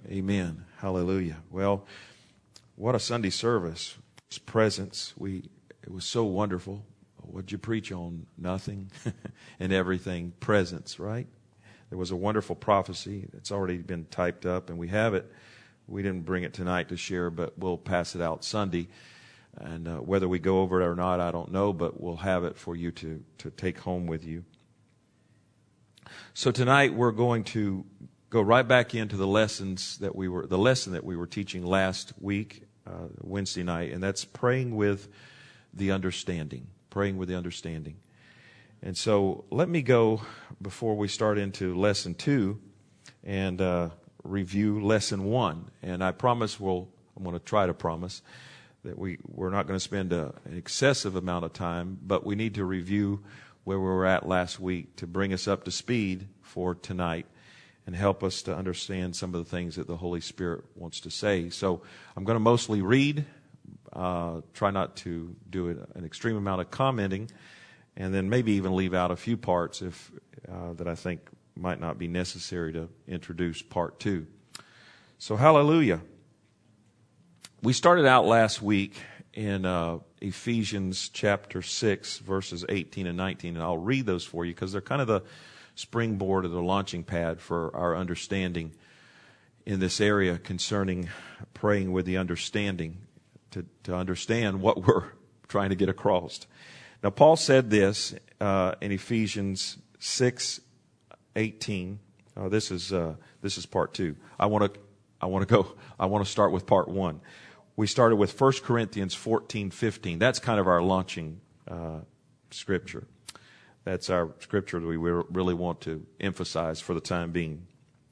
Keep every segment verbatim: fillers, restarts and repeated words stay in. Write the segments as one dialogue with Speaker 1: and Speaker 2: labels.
Speaker 1: Amen. Hallelujah. Well, what a Sunday service. His presence, we it was so wonderful. What'd you preach on? Nothing and everything. Presence, right? There was a wonderful prophecy. It's already been typed up, and we have it. We didn't bring it tonight to share, but we'll pass it out Sunday. And uh, whether we go over it or not, I don't know, but we'll have it for you to, to take home with you. So tonight we're going to go right back into the lessons that we were, the lesson that we were teaching last week, uh, Wednesday night, and that's praying with the understanding. Praying with the understanding. And so let me go before we start into lesson two and uh, review lesson one. And I promise we'll, I'm going to try to promise that we, we're not going to spend a, an excessive amount of time, but we need to review where we were at last week to bring us up to speed for tonight and help us to understand some of the things that the Holy Spirit wants to say. So I'm going to mostly read, uh, try not to do an extreme amount of commenting, and then maybe even leave out a few parts if uh, that I think might not be necessary to introduce part two. So hallelujah. We started out last week in uh, Ephesians chapter six, verses eighteen and nineteen, and I'll read those for you because they're kind of the springboard or the launching pad for our understanding in this area concerning praying with the understanding, to, to understand what we're trying to get across. Now, Paul said this uh, in Ephesians six eighteen. Uh, this is uh, this is part two. I want to I want to go. I want to start with part one. We started with First Corinthians fourteen fifteen. That's kind of our launching uh, scripture. That's our scripture that we really want to emphasize for the time being.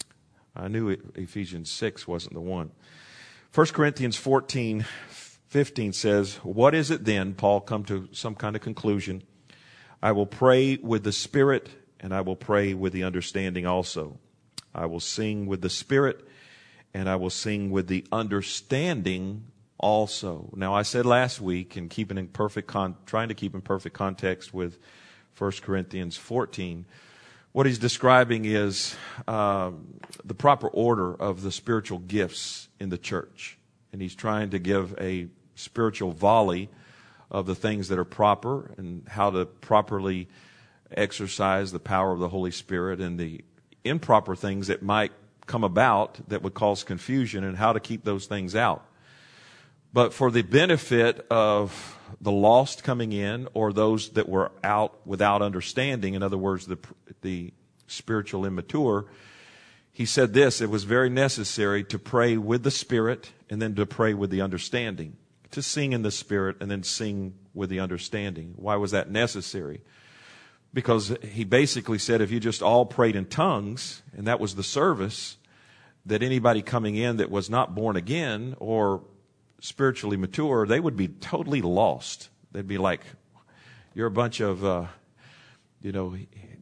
Speaker 1: I knew Ephesians six wasn't the one. First Corinthians fourteen fifteen says, "What is it then?" Paul come to some kind of conclusion. "I will pray with the Spirit, and I will pray with the understanding also. I will sing with the Spirit, and I will sing with the understanding also." Now, I said last week, and keeping in perfect con- trying to keep in perfect context with First Corinthians fourteen, what he's describing is um, the proper order of the spiritual gifts in the church. And he's trying to give a spiritual volley of the things that are proper and how to properly exercise the power of the Holy Spirit, and the improper things that might come about that would cause confusion, and how to keep those things out. But for the benefit of the lost coming in, or those that were out without understanding, in other words, the the spiritual immature, he said this: it was very necessary to pray with the Spirit and then to pray with the understanding. To sing in the Spirit and then sing with the understanding. Why was that necessary? Because he basically said if you just all prayed in tongues, and that was the service, that anybody coming in that was not born again or spiritually mature, they would be totally lost. They'd be like, you're a bunch of, uh, you know,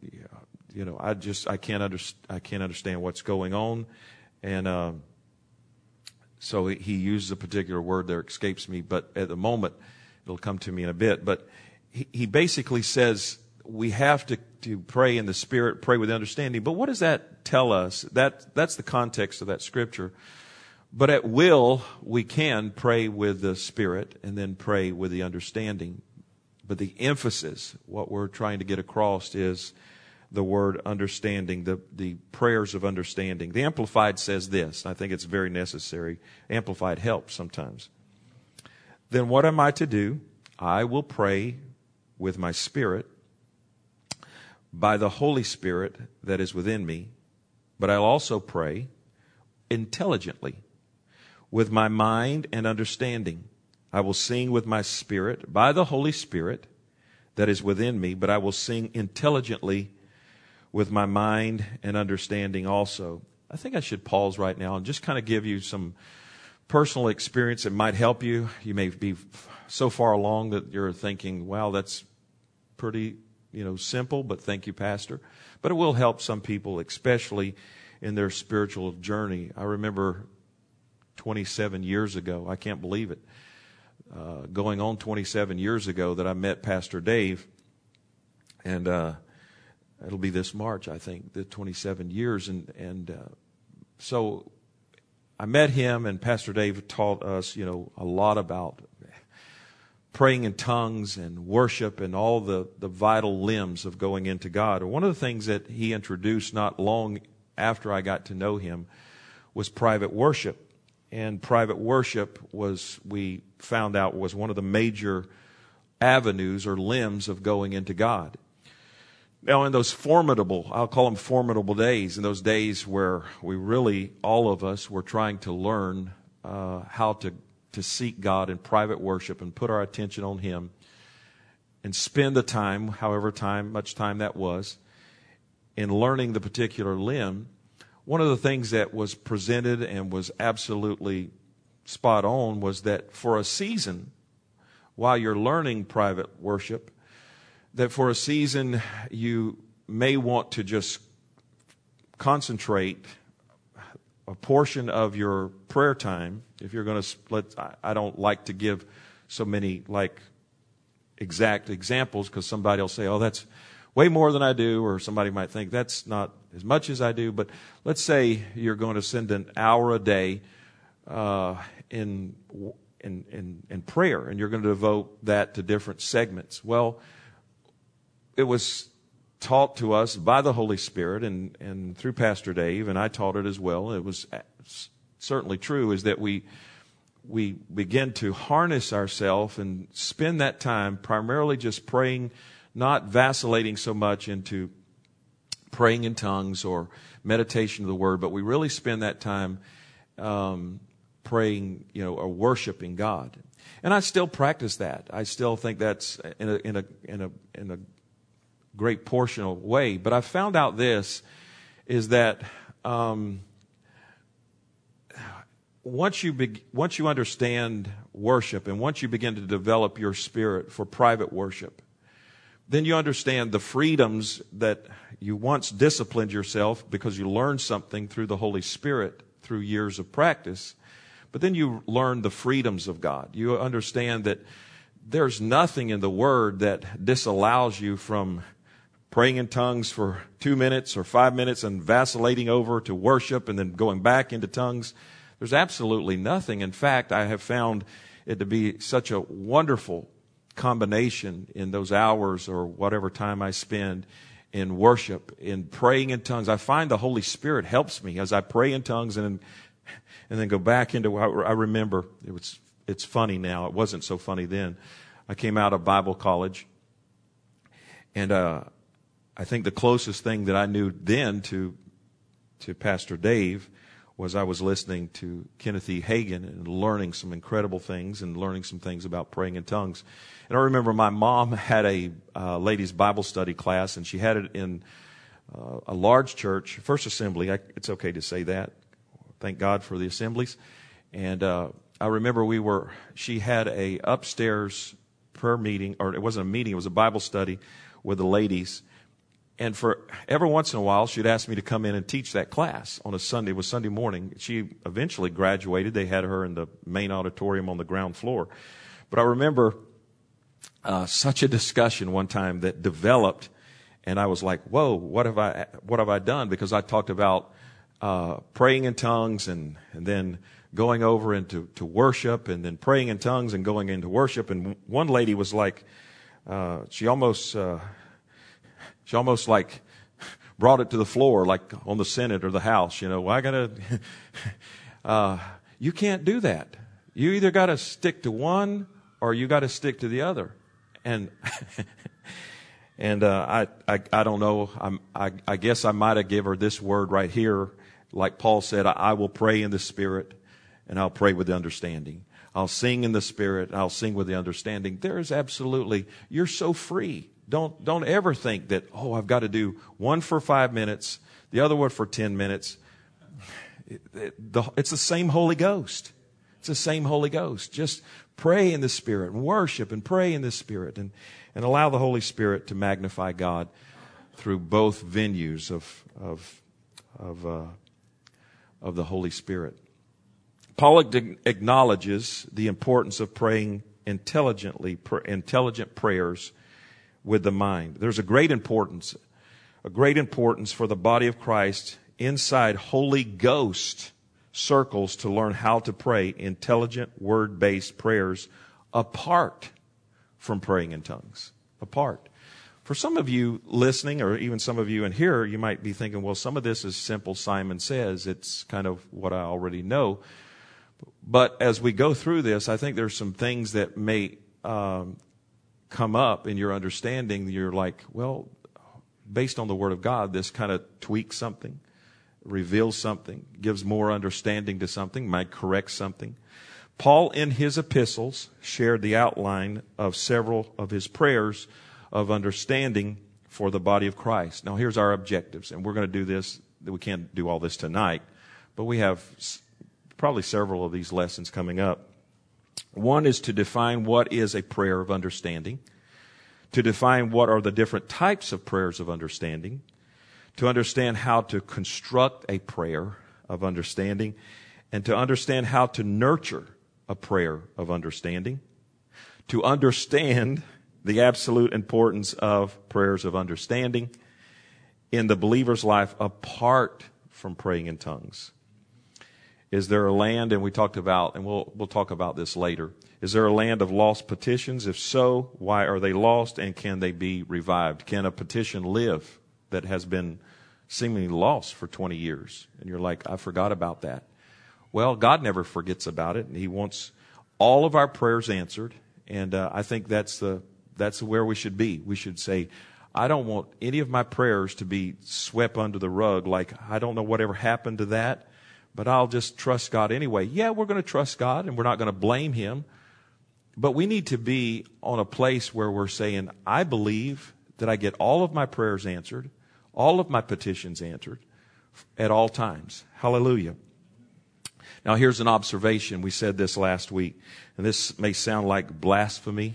Speaker 1: you know, I just, I can't under, I can't understand what's going on. And, uh, so he uses a particular word there, escapes me, but at the moment, it'll come to me in a bit. But he, he basically says we have to, to pray in the Spirit, pray with understanding. But what does that tell us? That that's the context of that scripture. But at will, we can pray with the Spirit and then pray with the understanding. But the emphasis, what we're trying to get across, is the word understanding, the, the prayers of understanding. The Amplified says this. I think it's very necessary. Amplified helps sometimes. "Then what am I to do? I will pray with my spirit by the Holy Spirit that is within me, but I'll also pray intelligently with my mind and understanding. I will sing with my spirit by the Holy Spirit that is within me, but I will sing intelligently with my mind and understanding also." I think I should pause right now and just kind of give you some personal experience that might help you. You may be so far along that you're thinking, wow, that's pretty, you know, simple, but thank you, Pastor. But it will help some people, especially in their spiritual journey. I remember twenty-seven years ago, I can't believe it, uh, going on twenty-seven years ago that I met Pastor Dave, and uh it'll be this March, I think, the twenty-seven years. And, and uh, so I met him, and Pastor Dave taught us, you know, a lot about praying in tongues and worship and all the, the vital limbs of going into God. One of the things that he introduced not long after I got to know him was private worship. And private worship was, we found out, was one of the major avenues or limbs of going into God. Now, in those formidable, I'll call them formidable days, in those days where we really, all of us, were trying to learn uh, how to, to seek God in private worship and put our attention on Him and spend the time, however time, much time that was, in learning the particular limb. One of the things that was presented and was absolutely spot on was that for a season, while you're learning private worship, that for a season you may want to just concentrate a portion of your prayer time. If you're going to split, I don't like to give so many like exact examples because somebody will say, oh, that's way more than I do, or somebody might think that's not as much as I do. But let's say you're going to spend an hour a day uh, in, in in in prayer, and you're going to devote that to different segments. Well, it was taught to us by the Holy Spirit and, and through Pastor Dave, and I taught it as well. It was certainly true, is that we we begin to harness ourselves and spend that time primarily just praying, not vacillating so much into praying in tongues or meditation of the Word, but we really spend that time um, praying, you know, or worshiping God. And I still practice that. I still think that's in a in a in a in a great portion of way. But I found out this is that um, once you be, once you understand worship and once you begin to develop your spirit for private worship, then you understand the freedoms that you once disciplined yourself because you learned something through the Holy Spirit through years of practice. But then you learn the freedoms of God. You understand that there's nothing in the Word that disallows you from praying in tongues for two minutes or five minutes and vacillating over to worship and then going back into tongues. There's absolutely nothing. In fact, I have found it to be such a wonderful combination in those hours or whatever time I spend in worship, in praying in tongues. I find the Holy Spirit helps me as I pray in tongues and and then go back into, I remember, it was, it's funny now. It wasn't so funny then. I came out of Bible college, and uh, I think the closest thing that I knew then to to Pastor Dave was I was listening to Kenneth E. Hagin and learning some incredible things and learning some things about praying in tongues. And I remember my mom had a uh, ladies' Bible study class, and she had it in uh, a large church, First Assembly. I, it's okay to say that. Thank God for the assemblies. And uh, I remember we were, she had a upstairs prayer meeting, or it wasn't a meeting, it was a Bible study with the ladies. And for every once in a while, she'd ask me to come in and teach that class on a Sunday. It was Sunday morning. She eventually graduated. They had her in the main auditorium on the ground floor. But I remember uh, such a discussion one time that developed, and I was like, whoa, what have I, what have I done? Because I talked about uh, praying in tongues and, and then going over into to worship and then praying in tongues and going into worship. And one lady was like, uh, she almost... Uh, She almost like brought it to the floor, like on the Senate or the House. You know, well, I gotta, uh, you can't do that. You either got to stick to one or you got to stick to the other. And, and, uh, I, I, I don't know. I'm, I, I guess I might have given her this word right here. Like Paul said, I, I will pray in the Spirit and I'll pray with the understanding. I'll sing in the Spirit and I'll sing with the understanding. There is absolutely, you're so free. Don't don't ever think that, oh, I've got to do one for five minutes, the other one for ten minutes. It, it, the, it's the same Holy Ghost. It's the same Holy Ghost. Just pray in the Spirit and worship and pray in the Spirit and, and allow the Holy Spirit to magnify God through both venues of of of uh, of the Holy Spirit. Paul acknowledges the importance of praying intelligently, intelligent prayers with the mind. There's a great importance, a great importance for the body of Christ inside Holy Ghost circles to learn how to pray intelligent, word-based prayers apart from praying in tongues. Apart. For some of you listening, or even some of you in here, you might be thinking, well, some of this is simple Simon Says. It's kind of what I already know. But as we go through this, I think there's some things that may um, come up in your understanding. You're like, well, based on the Word of God, this kind of tweaks something, reveals something, gives more understanding to something, might correct something. Paul, in his epistles, shared the outline of several of his prayers of understanding for the body of Christ. Now, here's our objectives, and we're going to do this. We can't do all this tonight, but we have probably several of these lessons coming up. One is to define what is a prayer of understanding, to define what are the different types of prayers of understanding, to understand how to construct a prayer of understanding, and to understand how to nurture a prayer of understanding, to understand the absolute importance of prayers of understanding in the believer's life apart from praying in tongues. Is there a land, and we talked about, and we'll we'll talk about this later, is there a land of lost petitions? If so, why are they lost, and can they be revived? Can a petition live that has been seemingly lost for twenty years? And you're like, I forgot about that. Well, God never forgets about it, and He wants all of our prayers answered, and uh, I think that's the that's where we should be. We should say, I don't want any of my prayers to be swept under the rug, like I don't know whatever happened to that, but I'll just trust God anyway. Yeah, we're going to trust God, and we're not going to blame Him, but we need to be on a place where we're saying, I believe that I get all of my prayers answered, all of my petitions answered at all times. Hallelujah. Now, here's an observation. We said this last week, and this may sound like blasphemy,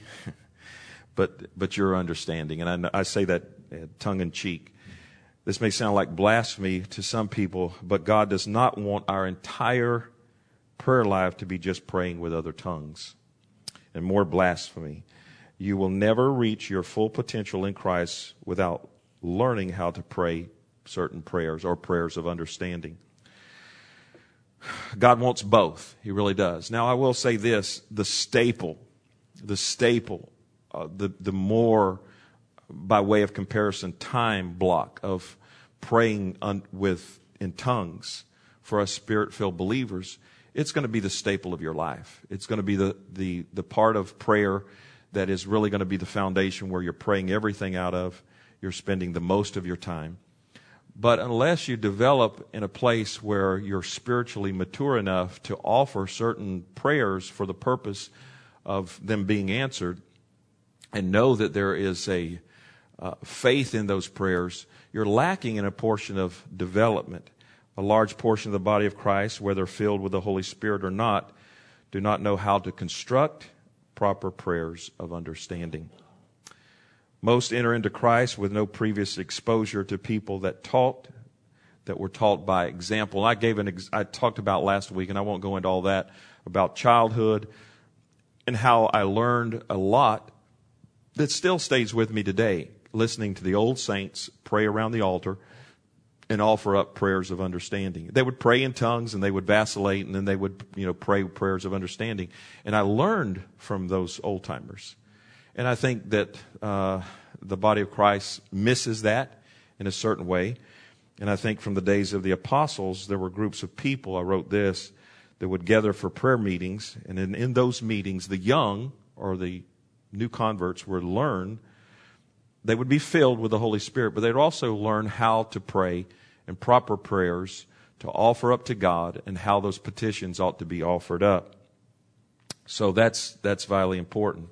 Speaker 1: but but your understanding, and I, I say that tongue in cheek. This may sound like blasphemy to some people, but God does not want our entire prayer life to be just praying with other tongues. And more blasphemy. You will never reach your full potential in Christ without learning how to pray certain prayers or prayers of understanding. God wants both. He really does. Now, I will say this, the staple, the staple, uh, the, the more, by way of comparison, time block of praying un, with in tongues for us Spirit-filled believers, it's going to be the staple of your life. It's going to be the, the, the part of prayer that is really going to be the foundation where you're praying everything out of. You're spending the most of your time. But unless you develop in a place where you're spiritually mature enough to offer certain prayers for the purpose of them being answered, and know that there is a uh, faith in those prayers, you're lacking in a portion of development. A large portion of the body of Christ, whether filled with the Holy Spirit or not, do not know how to construct proper prayers of understanding. Most enter into Christ with no previous exposure to people that taught, that were taught by example. I gave an, ex- I talked about last week, and I won't go into all that, about childhood and how I learned a lot that still stays with me today, listening to the old saints pray around the altar and offer up prayers of understanding. They would pray in tongues, and they would vacillate, and then they would, you know, pray prayers of understanding. And I learned from those old timers. And I think that uh, the body of Christ misses that in a certain way. And I think from the days of the apostles, there were groups of people, I wrote this, that would gather for prayer meetings. And in, in those meetings, the young or the new converts would learn, they would be filled with the Holy Spirit, but they'd also learn how to pray and proper prayers to offer up to God and how those petitions ought to be offered up. So that's that's vitally important.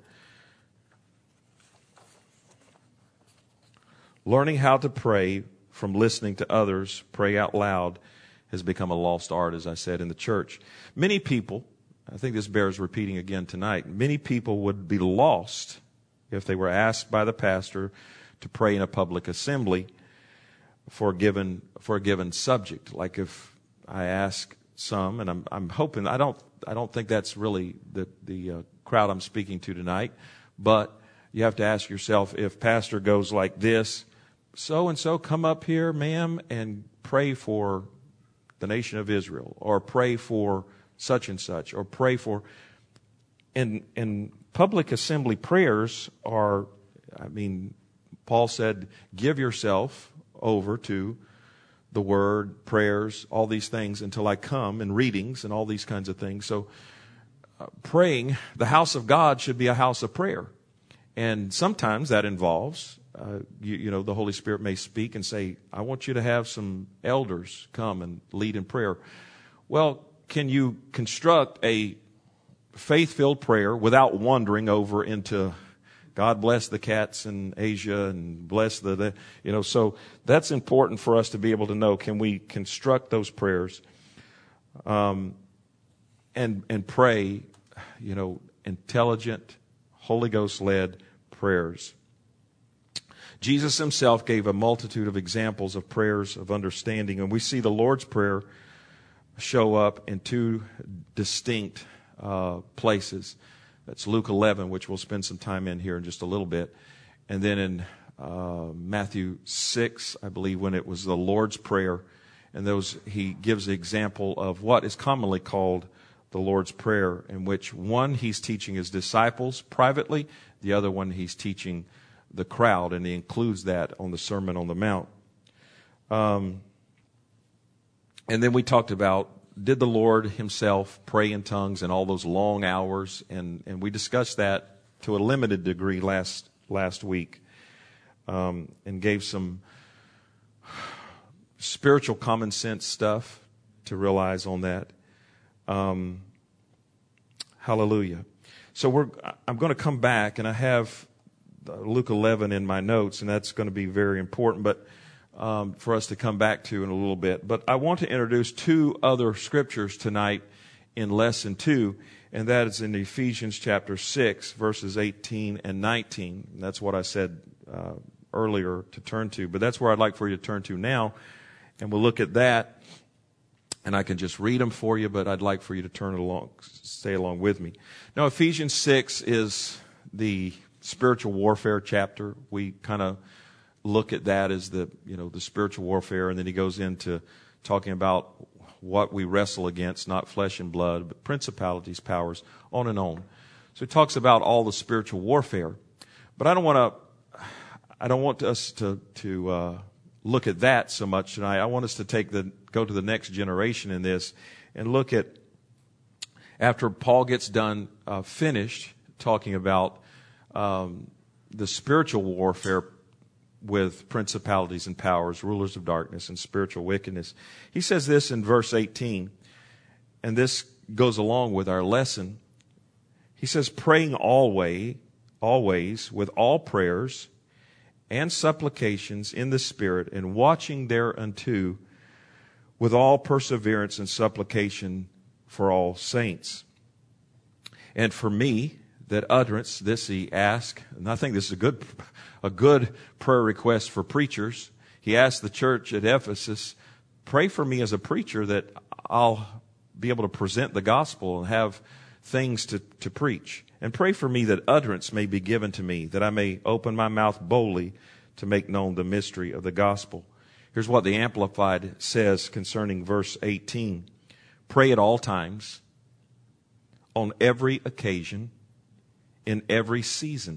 Speaker 1: Learning how to pray from listening to others pray out loud has become a lost art, as I said, in the church. Many people, I think this bears repeating again tonight, many people would be lost if they were asked by the pastor to pray in a public assembly for a given for a given subject. Like if I ask some, and I'm I'm hoping I don't I don't think that's really the the uh, crowd I'm speaking to tonight, but you have to ask yourself, if pastor goes like this, so and so come up here, ma'am, and pray for the nation of Israel, or pray for such and such, or pray for. And, and public assembly prayers are, I mean, Paul said, give yourself over to the word, prayers, all these things until I come, and readings and all these kinds of things. So uh, praying, the house of God should be a house of prayer. And sometimes that involves, uh, you, you know, the Holy Spirit may speak and say, I want you to have some elders come and lead in prayer. Well, can you construct a faith-filled prayer without wandering over into God bless the cats in Asia and bless the, the, you know, so that's important for us to be able to know. Can we construct those prayers um, and and pray, you know, intelligent, Holy Ghost-led prayers? Jesus himself gave a multitude of examples of prayers of understanding, and we see the Lord's Prayer show up in two distinct uh, places. That's Luke eleven, which we'll spend some time in here in just a little bit. And then in uh, Matthew six, I believe, when it was the Lord's Prayer. And those he gives the example of what is commonly called the Lord's Prayer, in which one he's teaching his disciples privately, the other one he's teaching the crowd, and he includes that on the Sermon on the Mount. Um, and then we talked about, did the Lord himself pray in tongues in all those long hours? And, and we discussed that to a limited degree last last week, um, and gave some spiritual common sense stuff to realize on that. Um, hallelujah. So we're I'm going to come back, and I have Luke eleven in my notes, and that's going to be very important, but Um, for us to come back to in a little bit. But I want to introduce two other scriptures tonight in lesson two, and that is in Ephesians chapter six, verses eighteen and nineteen. And that's what I said uh, earlier to turn to, but that's where I'd like for you to turn to now, and we'll look at that, and I can just read them for you, but I'd like for you to turn along, stay along with me. Now, Ephesians six is the spiritual warfare chapter. We kind of look at that as the, you know, the spiritual warfare, and then he goes into talking about what we wrestle against, not flesh and blood, but principalities, powers, on and on. So he talks about all the spiritual warfare. But I don't want to, I don't want us to to uh, look at that so much tonight. I want us to take the go to the next generation in this and look at, after Paul gets done uh, finished talking about um, the spiritual warfare with principalities and powers, rulers of darkness and spiritual wickedness. He says this in verse eighteen, and this goes along with our lesson. He says, praying always, always with all prayers and supplications in the Spirit, and watching thereunto with all perseverance and supplication for all saints. And for me, that utterance, this he asked, and I think this is a good a good prayer request for preachers. He asked the church at Ephesus, pray for me as a preacher that I'll be able to present the gospel and have things to, to preach. And pray for me that utterance may be given to me, that I may open my mouth boldly to make known the mystery of the gospel. Here's what the Amplified says concerning verse eighteen. Pray at all times, on every occasion, in every season,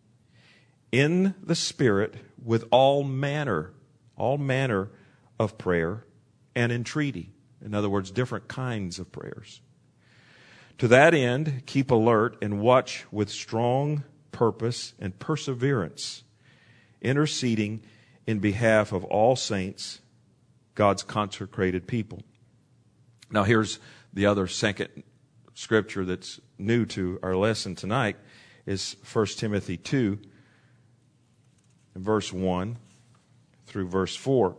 Speaker 1: in the Spirit, with all manner, all manner of prayer and entreaty. In other words, different kinds of prayers. To that end, keep alert and watch with strong purpose and perseverance, interceding in behalf of all saints, God's consecrated people. Now here's the other second scripture that's new to our lesson tonight, is First Timothy two, verse one through verse four.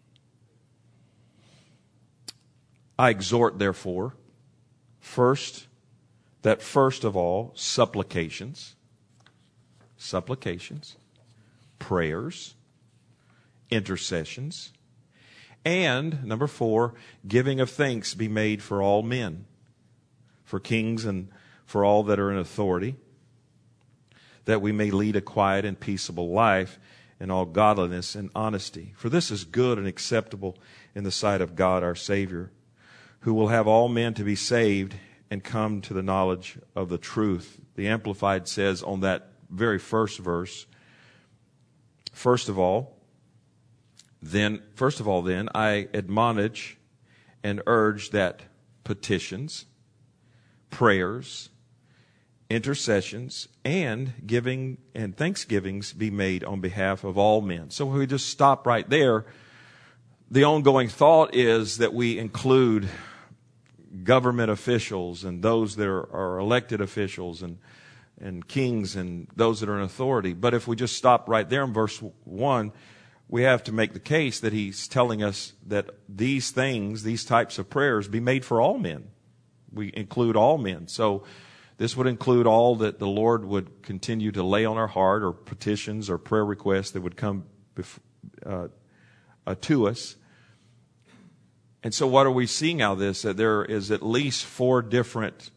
Speaker 1: I exhort, therefore, first, that first of all, supplications, supplications, prayers, intercessions, and, number four, giving of thanks be made for all men, for kings and for all that are in authority, that we may lead a quiet and peaceable life and all godliness and honesty. For this is good and acceptable in the sight of God our Savior, who will have all men to be saved and come to the knowledge of the truth. The Amplified says on that very first verse, first of all, then, first of all, then, I admonish and urge that petitions, prayers, intercessions, and giving and thanksgivings be made on behalf of all men. So we just stop right there. The ongoing thought is that we include government officials and those that are, are elected officials and and kings and those that are in authority. But if we just stop right there in verse one, we have to make the case that he's telling us that these things, these types of prayers, be made for all men. We include all men. So this would include all that the Lord would continue to lay on our heart, or petitions or prayer requests that would come bef- uh, uh, to us. And so what are we seeing out of this? That there is at least four different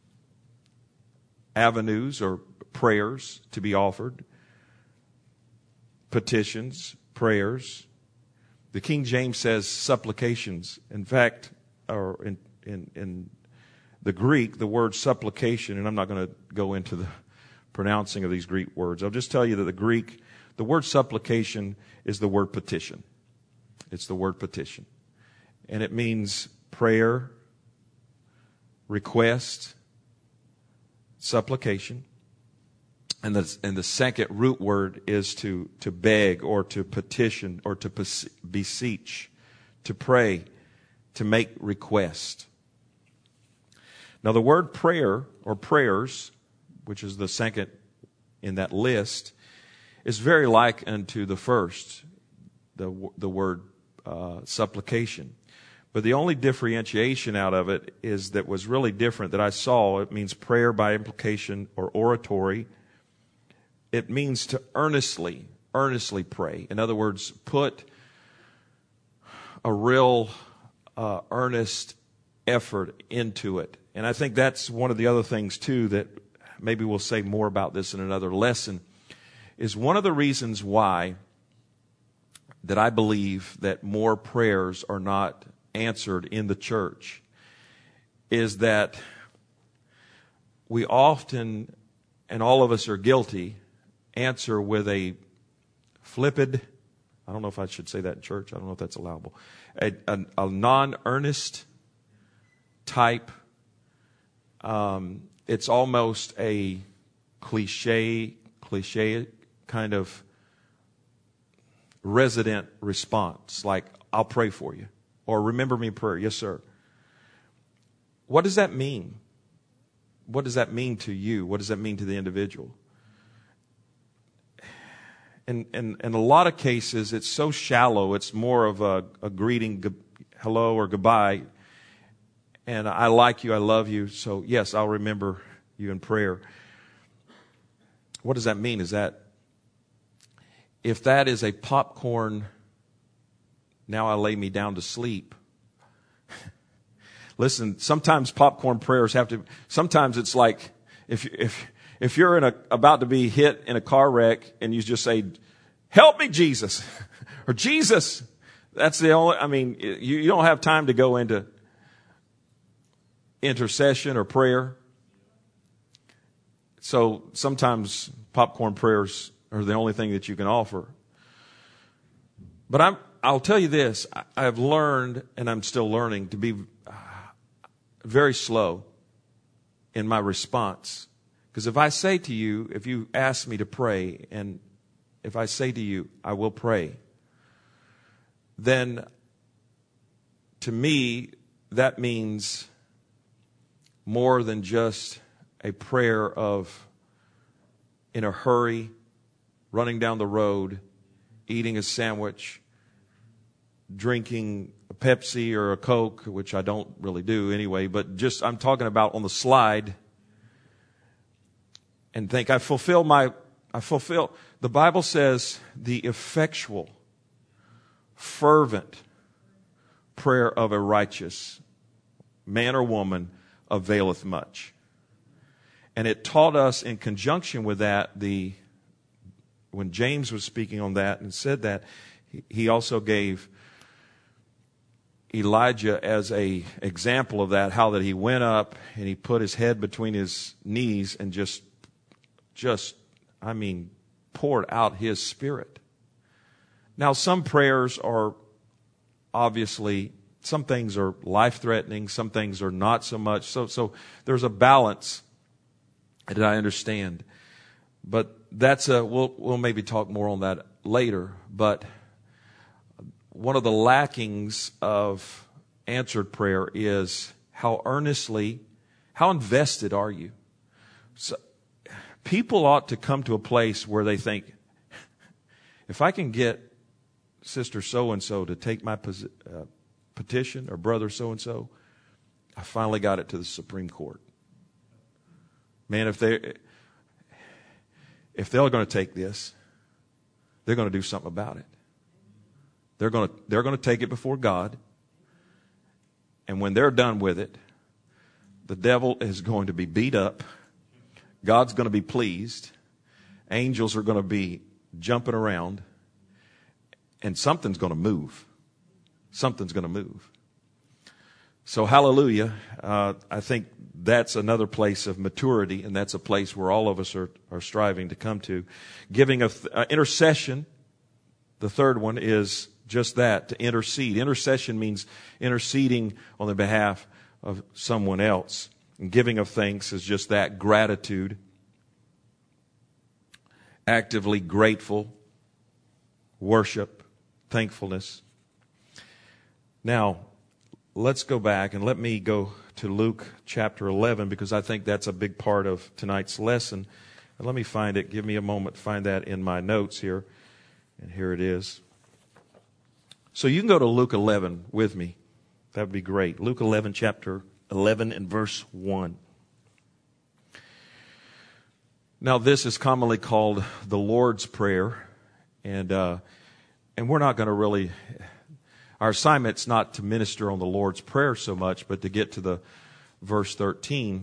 Speaker 1: avenues or prayers to be offered. Petitions, prayers. The King James says supplications. In fact, or in, in, in the Greek, the word supplication, and I'm not going to go into the pronouncing of these Greek words. I'll just tell you that the Greek, the word supplication is the word petition. It's the word petition. And it means prayer, request, supplication. And the, and the second root word is to, to beg or to petition or to beseech, to pray, to make request. Now the word prayer or prayers, which is the second in that list, is very like unto the first, the, the word uh, supplication. But the only differentiation out of it is that was really different that I saw. It means prayer by implication or oratory. It means to earnestly, earnestly pray. In other words, put a real uh, earnest effort into it. And I think that's one of the other things, too, that maybe we'll say more about this in another lesson, is one of the reasons why that I believe that more prayers are not answered in the church is that we often, and all of us are guilty, answer with a flippid, I don't know if I should say that in church, I don't know if that's allowable, a, a, a non-earnest type. Um, it's almost a cliche, cliche kind of resident response, like, I'll pray for you. Or remember me in prayer. Yes, sir. What does that mean? What does that mean to you? What does that mean to the individual? In, in, in a lot of cases, it's so shallow. It's more of a, a greeting, good, hello or goodbye. And I like you, I love you. So yes, I'll remember you in prayer. What does that mean? Is that, if that is a popcorn, now I lay me down to sleep. Listen, sometimes popcorn prayers have to, sometimes it's like, if, if, if you're in a, about to be hit in a car wreck and you just say, help me, Jesus, or Jesus, that's the only, I mean, you, you don't have time to go into intercession or prayer. So sometimes popcorn prayers are the only thing that you can offer. But I'm, I'll tell you this, I have learned, and I'm still learning, to be very slow in my response. Because if I say to you, if you ask me to pray, and if I say to you, I will pray, then to me, that means more than just a prayer of in a hurry, running down the road, eating a sandwich, drinking a Pepsi or a Coke, which I don't really do anyway, but just I'm talking about on the slide, and think I fulfill my, I fulfill, the Bible says the effectual, fervent prayer of a righteous man or woman availeth much. And it taught us in conjunction with that the when James was speaking on that and said that, he, he also gave Elijah as a example of that, how that he went up and he put his head between his knees and just, just, I mean, poured out his spirit. Now, some prayers are obviously, some things are life-threatening, some things are not so much. So, so there's a balance that I understand. But that's a, we'll, we'll maybe talk more on that later. But one of the lackings of answered prayer is how earnestly, how invested are you? So, people ought to come to a place where they think, if I can get Sister so-and-so to take my posi- uh, petition, or brother so-and-so, I finally got it to the Supreme Court. Man, if they if they're going to take this, they're going to do something about it. They're going to they're going to take it before God, and when they're done with it, the devil is going to be beat up. God's going to be pleased. Angels are going to be jumping around, and something's going to move. Something's going to move. So hallelujah. Uh, I think that's another place of maturity, and that's a place where all of us are, are striving to come to. Giving of uh, intercession, the third one is just that, to intercede. Intercession means interceding on the behalf of someone else. And giving of thanks is just that, gratitude. Actively grateful, worship, thankfulness. Now, let's go back and let me go to Luke chapter eleven, because I think that's a big part of tonight's lesson. And let me find it. Give me a moment to find that in my notes here. And here it is. So you can go to Luke eleven with me. That would be great. Luke eleven, chapter eleven and verse one. Now, this is commonly called the Lord's Prayer. And, uh, and we're not going to really... Our assignment's not to minister on the Lord's Prayer so much, but to get to the verse thirteen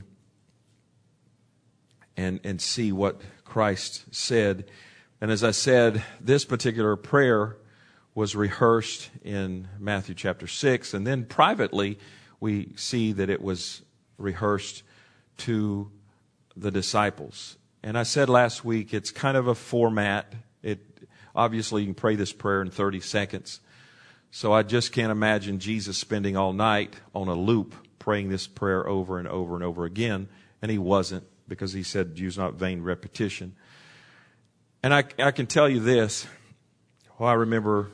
Speaker 1: and, and see what Christ said. And as I said, this particular prayer was rehearsed in Matthew chapter six, and then privately we see that it was rehearsed to the disciples. And I said last week, it's kind of a format. It obviously, you can pray this prayer in thirty seconds. So I just can't imagine Jesus spending all night on a loop praying this prayer over and over and over again. And he wasn't, because he said, use not vain repetition. And I, I can tell you this. Well, I remember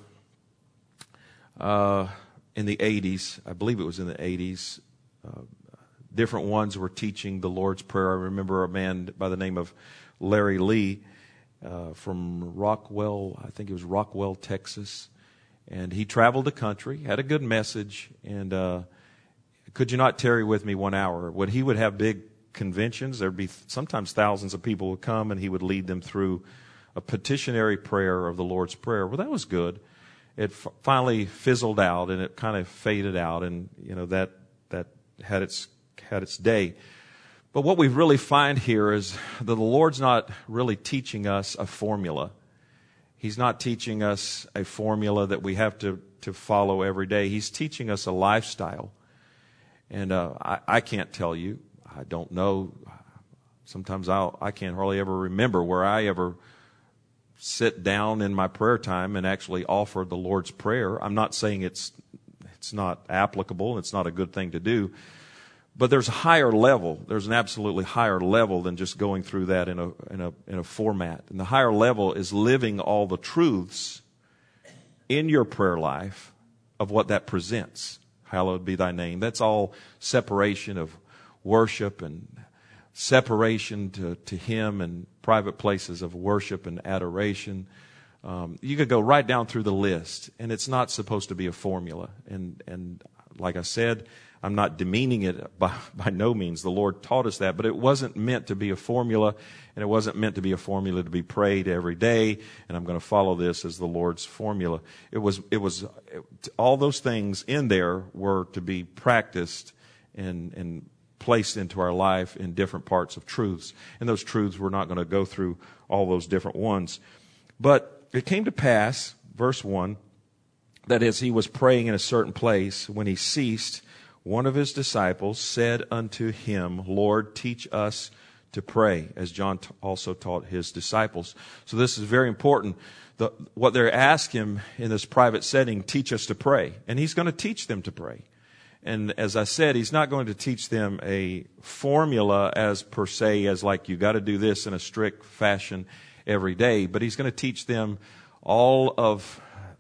Speaker 1: uh, in the eighties, I believe it was in the eighties, uh, different ones were teaching the Lord's Prayer. I remember a man by the name of Larry Lee uh, from Rockwell, I think it was Rockwell, Texas. And he traveled the country, had a good message, and uh, could you not tarry with me one hour? Would he would have big conventions. There'd be sometimes thousands of people would come, and he would lead them through a petitionary prayer of the Lord's Prayer. Well, that was good. It f- finally fizzled out, and it kind of faded out, and you know that that had its had its day. But what we really find here is that the Lord's not really teaching us a formula. He's not teaching us a formula that we have to, to follow every day. He's teaching us a lifestyle. And uh, I, I can't tell you. I don't know. Sometimes I'll, I can't hardly ever remember where I ever sit down in my prayer time and actually offer the Lord's Prayer. I'm not saying it's it's not applicable. It's not a good thing to do. But there's a higher level. There's an absolutely higher level than just going through that in a in a in a format. And the higher level is living all the truths in your prayer life of what that presents. Hallowed be thy name. That's all separation of worship and separation to, to Him and private places of worship and adoration. Um, you could go right down through the list, and it's not supposed to be a formula. And and like I said, I'm not demeaning it by, by no means. The Lord taught us that, but it wasn't meant to be a formula, and it wasn't meant to be a formula to be prayed every day, and I'm going to follow this as the Lord's formula. It was, it was, it, all those things in there were to be practiced and, and placed into our life in different parts of truths. And those truths, we're not going to go through all those different ones. But it came to pass, verse one, that as he was praying in a certain place, when he ceased, one of his disciples said unto him, Lord, teach us to pray, as John t- also taught his disciples. So this is very important. The, what they're asking him in this private setting, teach us to pray. And he's going to teach them to pray. And as I said, he's not going to teach them a formula as per se, as like you got to do this in a strict fashion every day. But he's going to teach them all of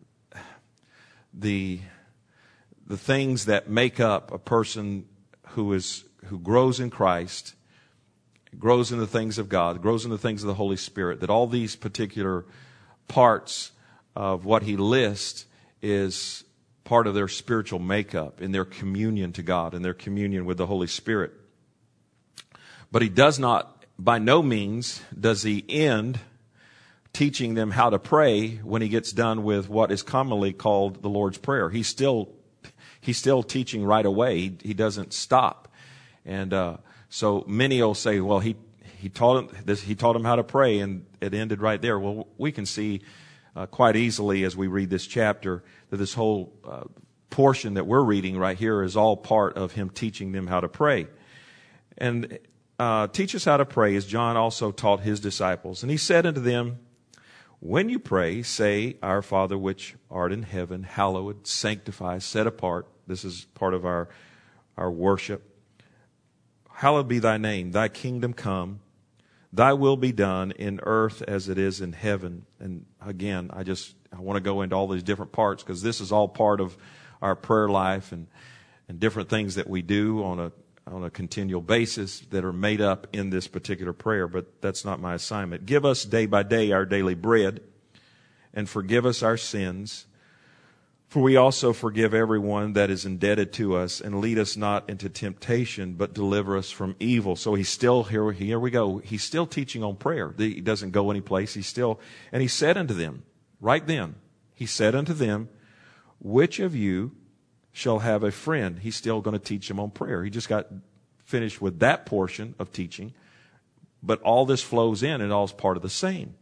Speaker 1: the the things that make up a person who is who grows in Christ, grows in the things of God, grows in the things of the Holy Spirit. That all these particular parts of what he lists is part of their spiritual makeup, in their communion to God, in their communion with the Holy Spirit. But he does not, by no means, does he end teaching them how to pray when he gets done with what is commonly called the Lord's Prayer. He's still, he's still teaching right away. He, he doesn't stop. And uh, so many will say, well, he he taught him this, he taught him how to pray, and it ended right there. Well, we can see uh, quite easily as we read this chapter that this whole uh, portion that we're reading right here is all part of him teaching them how to pray. And uh, teach us how to pray, as John also taught his disciples. And he said unto them, when you pray, say, Our Father which art in heaven, hallowed, sanctified, set apart. This is part of our, our worship. Hallowed be thy name, thy kingdom come, thy will be done in earth as it is in heaven. And again, I just, I want to go into all these different parts because this is all part of our prayer life and, and different things that we do on a, on a continual basis that are made up in this particular prayer. But that's not my assignment. Give us day by day our daily bread, and forgive us our sins, for we also forgive everyone that is indebted to us, and lead us not into temptation, but deliver us from evil. So he's still, here, here we go, he's still teaching on prayer. He doesn't go anyplace. He's still, and he said unto them, right then, he said unto them, which of you shall have a friend? He's still going to teach them on prayer. He just got finished with that portion of teaching, but all this flows in and all is part of the same.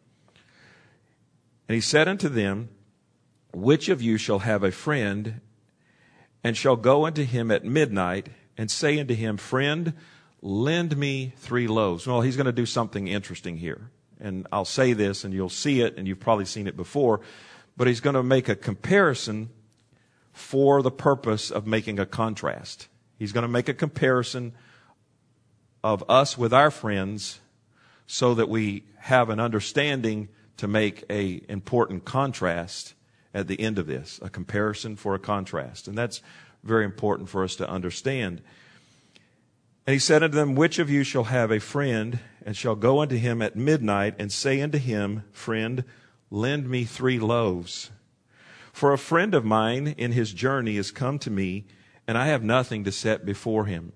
Speaker 1: And he said unto them, which of you shall have a friend, and shall go unto him at midnight, and say unto him, Friend, lend me three loaves? Well, he's going to do something interesting here. And I'll say this, and you'll see it, and you've probably seen it before. But he's going to make a comparison for the purpose of making a contrast. He's going to make a comparison of us with our friends so that we have an understanding to make a important contrast at the end of this, a comparison for a contrast. And that's very important for us to understand. And he said unto them, which of you shall have a friend, and shall go unto him at midnight, and say unto him, Friend, lend me three loaves? For a friend of mine in his journey is come to me, and I have nothing to set before him.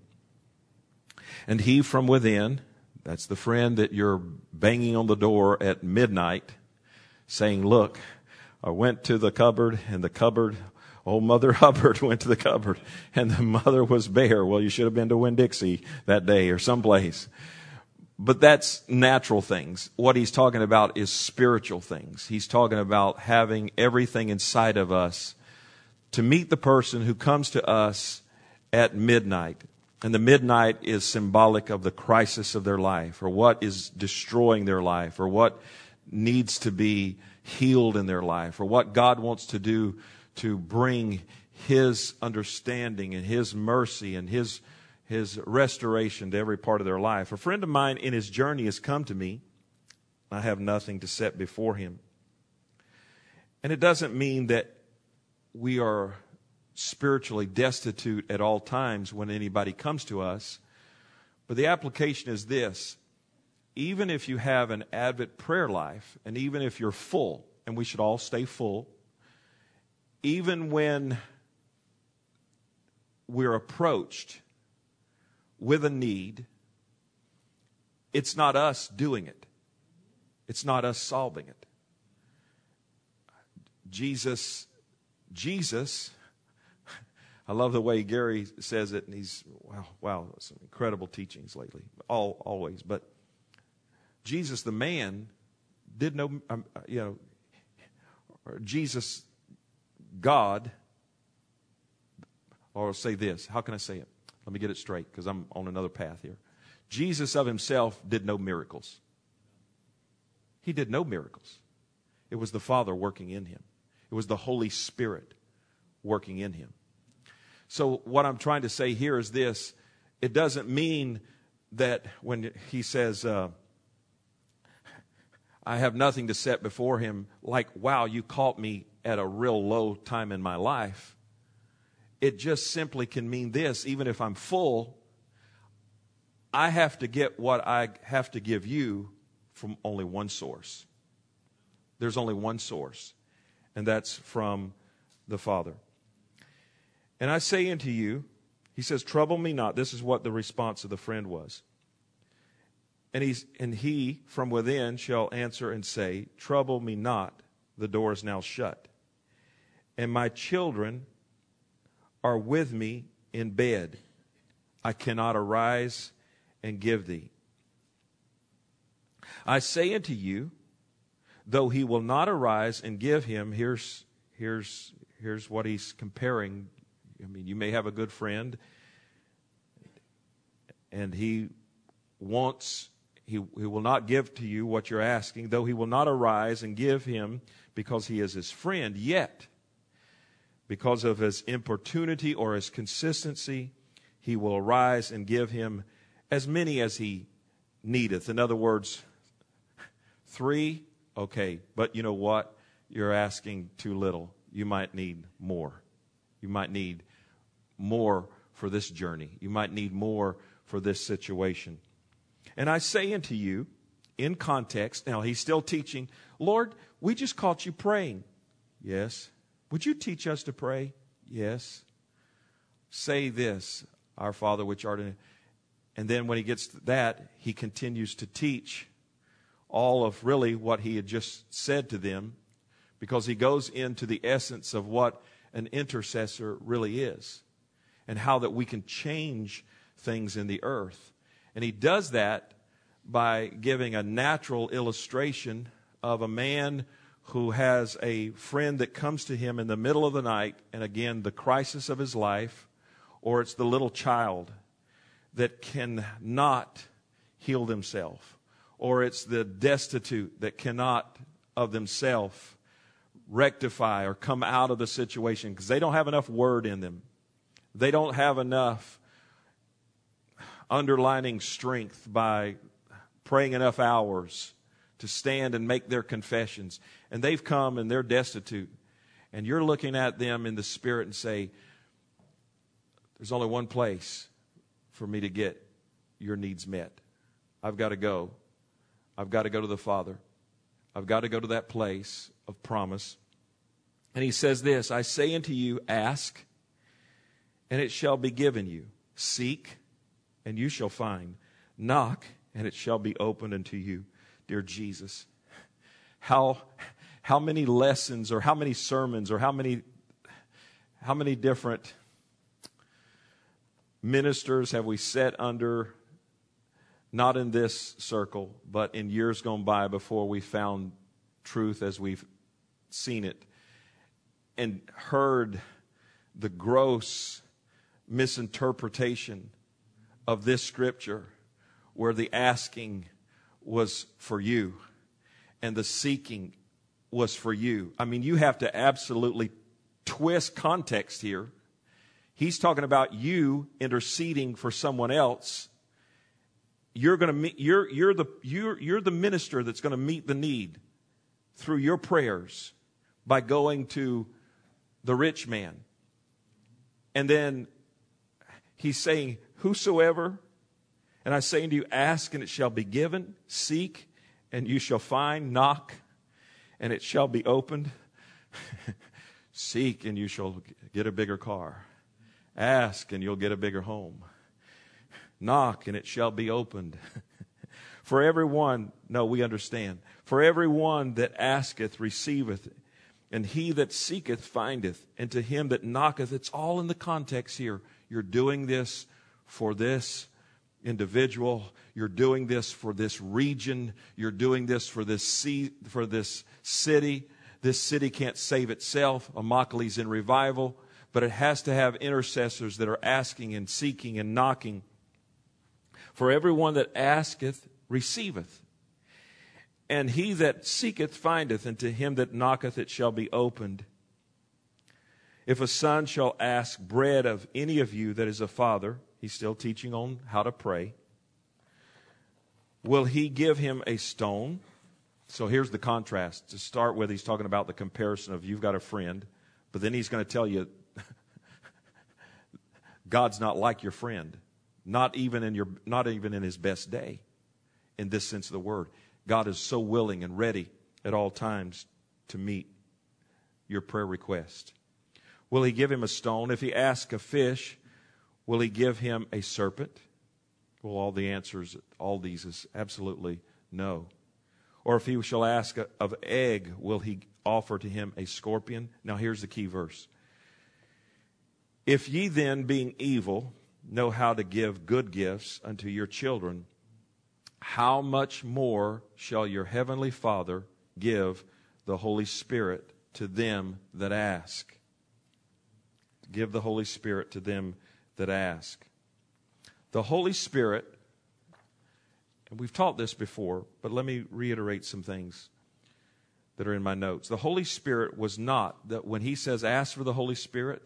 Speaker 1: And he from within, that's the friend that you're banging on the door at midnight, saying, Look, I went to the cupboard, and the cupboard, old Mother Hubbard went to the cupboard, and the mother was bare. Well, you should have been to Winn-Dixie that day or someplace. But that's natural things. What he's talking about is spiritual things. He's talking about having everything inside of us to meet the person who comes to us at midnight. And the midnight is symbolic of the crisis of their life, or what is destroying their life, or what needs to be healed in their life, or what God wants to do to bring His understanding and His mercy and His His restoration to every part of their life. A friend of mine in his journey has come to me. I have nothing to set before him. And it doesn't mean that we are spiritually destitute at all times when anybody comes to us. But the application is this. Even if you have an avid prayer life, and even if you're full, and we should all stay full, even when we're approached with a need, it's not us doing it. It's not us solving it. Jesus, Jesus, I love the way Gary says it, and he's, wow, wow, some incredible teachings lately, all always. But Jesus, the man, did no, um, you know, or Jesus, God, or I'll say this. How can I say it? Let me get it straight because I'm on another path here. Jesus of himself did no miracles. He did no miracles. It was the Father working in him. It was the Holy Spirit working in him. So what I'm trying to say here is this. It doesn't mean that when he says, uh, I have nothing to set before him, like, wow, you caught me at a real low time in my life. It just simply can mean this. Even if I'm full, I have to get what I have to give you from only one source. There's only one source, and that's from the Father. And I say unto you, he says, trouble me not. This is what the response of the friend was. And, he's, and he from within shall answer and say, trouble me not, the door is now shut. And my children are with me in bed. I cannot arise and give thee. I say unto you, though he will not arise and give him, here's, here's, here's what he's comparing. I mean, you may have a good friend, and he wants, he, he will not give to you what you're asking, though he will not arise and give him because he is his friend, yet, because of his importunity or his consistency, he will arise and give him as many as he needeth. In other words, three, okay, but you know what? You're asking too little. You might need more. You might need more for this journey. You might need more for this situation. And I say unto you, in context, now he's still teaching, Lord, we just caught you praying. Yes. Would you teach us to pray? Yes. Say this, our Father which art in. And then when he gets to that, he continues to teach all of really what he had just said to them, because he goes into the essence of what an intercessor really is and how that we can change things in the earth. And he does that by giving a natural illustration of a man who has a friend that comes to him in the middle of the night, and again, the crisis of his life, or it's the little child that cannot heal themselves, or it's the destitute that cannot of themselves rectify or come out of the situation because they don't have enough word in them. They don't have enough underlining strength by praying enough hours to stand and make their confessions. And they've come and they're destitute. And you're looking at them in the spirit and say, there's only one place for me to get your needs met. I've got to go. I've got to go to the Father. I've got to go to that place of promise. And he says this, I say unto you, ask, and it shall be given you. Seek, and you shall find. Knock, and it shall be opened unto you. Dear Jesus, how how many lessons or how many sermons or how many how many different ministers have we sat under, not in this circle, but in years gone by before we found truth as we've seen it, and heard the gross misinterpretation of this scripture where the asking was for you and the seeking was for you. I mean, you have to absolutely twist context here. He's talking about you interceding for someone else. You're going to meet, you're you're the you're you're the minister that's going to meet the need through your prayers by going to the rich man. And then he's saying, whosoever, and I say unto you, ask and it shall be given, seek and you shall find, knock and it shall be opened. Seek and you shall get a bigger car. Ask and you'll get a bigger home. Knock and it shall be opened. For everyone, no, we understand. For everyone that asketh receiveth, and he that seeketh findeth, and to him that knocketh, it's all in the context here. You're doing this for this individual. You're doing this for this region. You're doing this for this sea, for this city. This city can't save itself. Immokalee in revival. But it has to have intercessors that are asking and seeking and knocking. For everyone that asketh, receiveth. And he that seeketh, findeth. And to him that knocketh, it shall be opened. If a son shall ask bread of any of you that is a father, he's still teaching on how to pray, will he give him a stone? So here's the contrast. To start with, he's talking about the comparison of you've got a friend, but then he's going to tell you God's not like your friend, not even in your, not even in his best day, in this sense of the word. God is so willing and ready at all times to meet your prayer request. Will he give him a stone? If he asks a fish, will he give him a serpent? Well, all the answers, all these is absolutely no. Or if he shall ask of egg, will he offer to him a scorpion? Now here's the key verse. If ye then, being evil, know how to give good gifts unto your children, how much more shall your heavenly Father give the Holy Spirit to them that ask? Give the Holy Spirit to them that ask. The Holy Spirit, and we've taught this before, but let me reiterate some things that are in my notes. The Holy Spirit was not, that when he says ask for the Holy Spirit,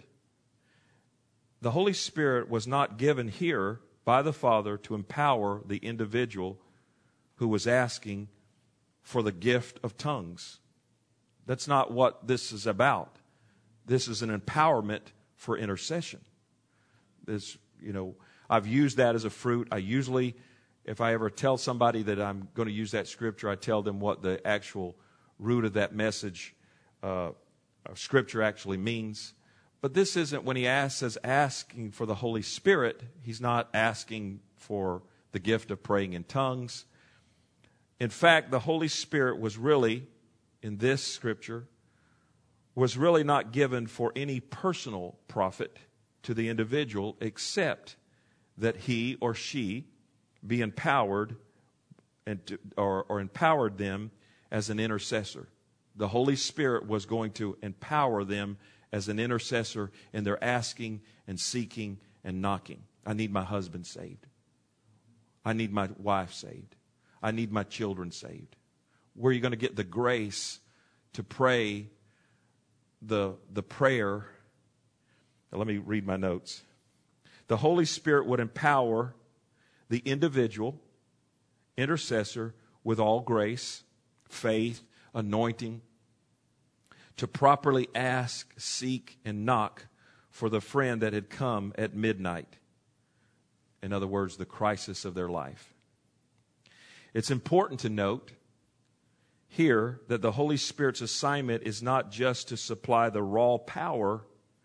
Speaker 1: the Holy Spirit was not given here by the Father to empower the individual who was asking for the gift of tongues. That's not what this is about. This is an empowerment for intercession. This, you know, I've used that as a fruit. I usually, if I ever tell somebody that I'm going to use that scripture, I tell them what the actual root of that message, uh, of scripture actually means. But this isn't, when he asks, says asking for the Holy Spirit, he's not asking for the gift of praying in tongues. In fact, the Holy Spirit was really, in this scripture, was really not given for any personal profit to the individual, except that he or she be empowered and to, or, or empowered them as an intercessor. The Holy Spirit was going to empower them as an intercessor in their asking and seeking and knocking. I need my husband saved. I need my wife saved. I need my children saved. Where are you going to get the grace to pray the, the prayer? Now, let me read my notes. The Holy Spirit would empower the individual intercessor with all grace, faith, anointing, to properly ask, seek, and knock for the friend that had come at midnight. In other words, the crisis of their life. It's important to note here that the Holy Spirit's assignment is not just to supply the raw power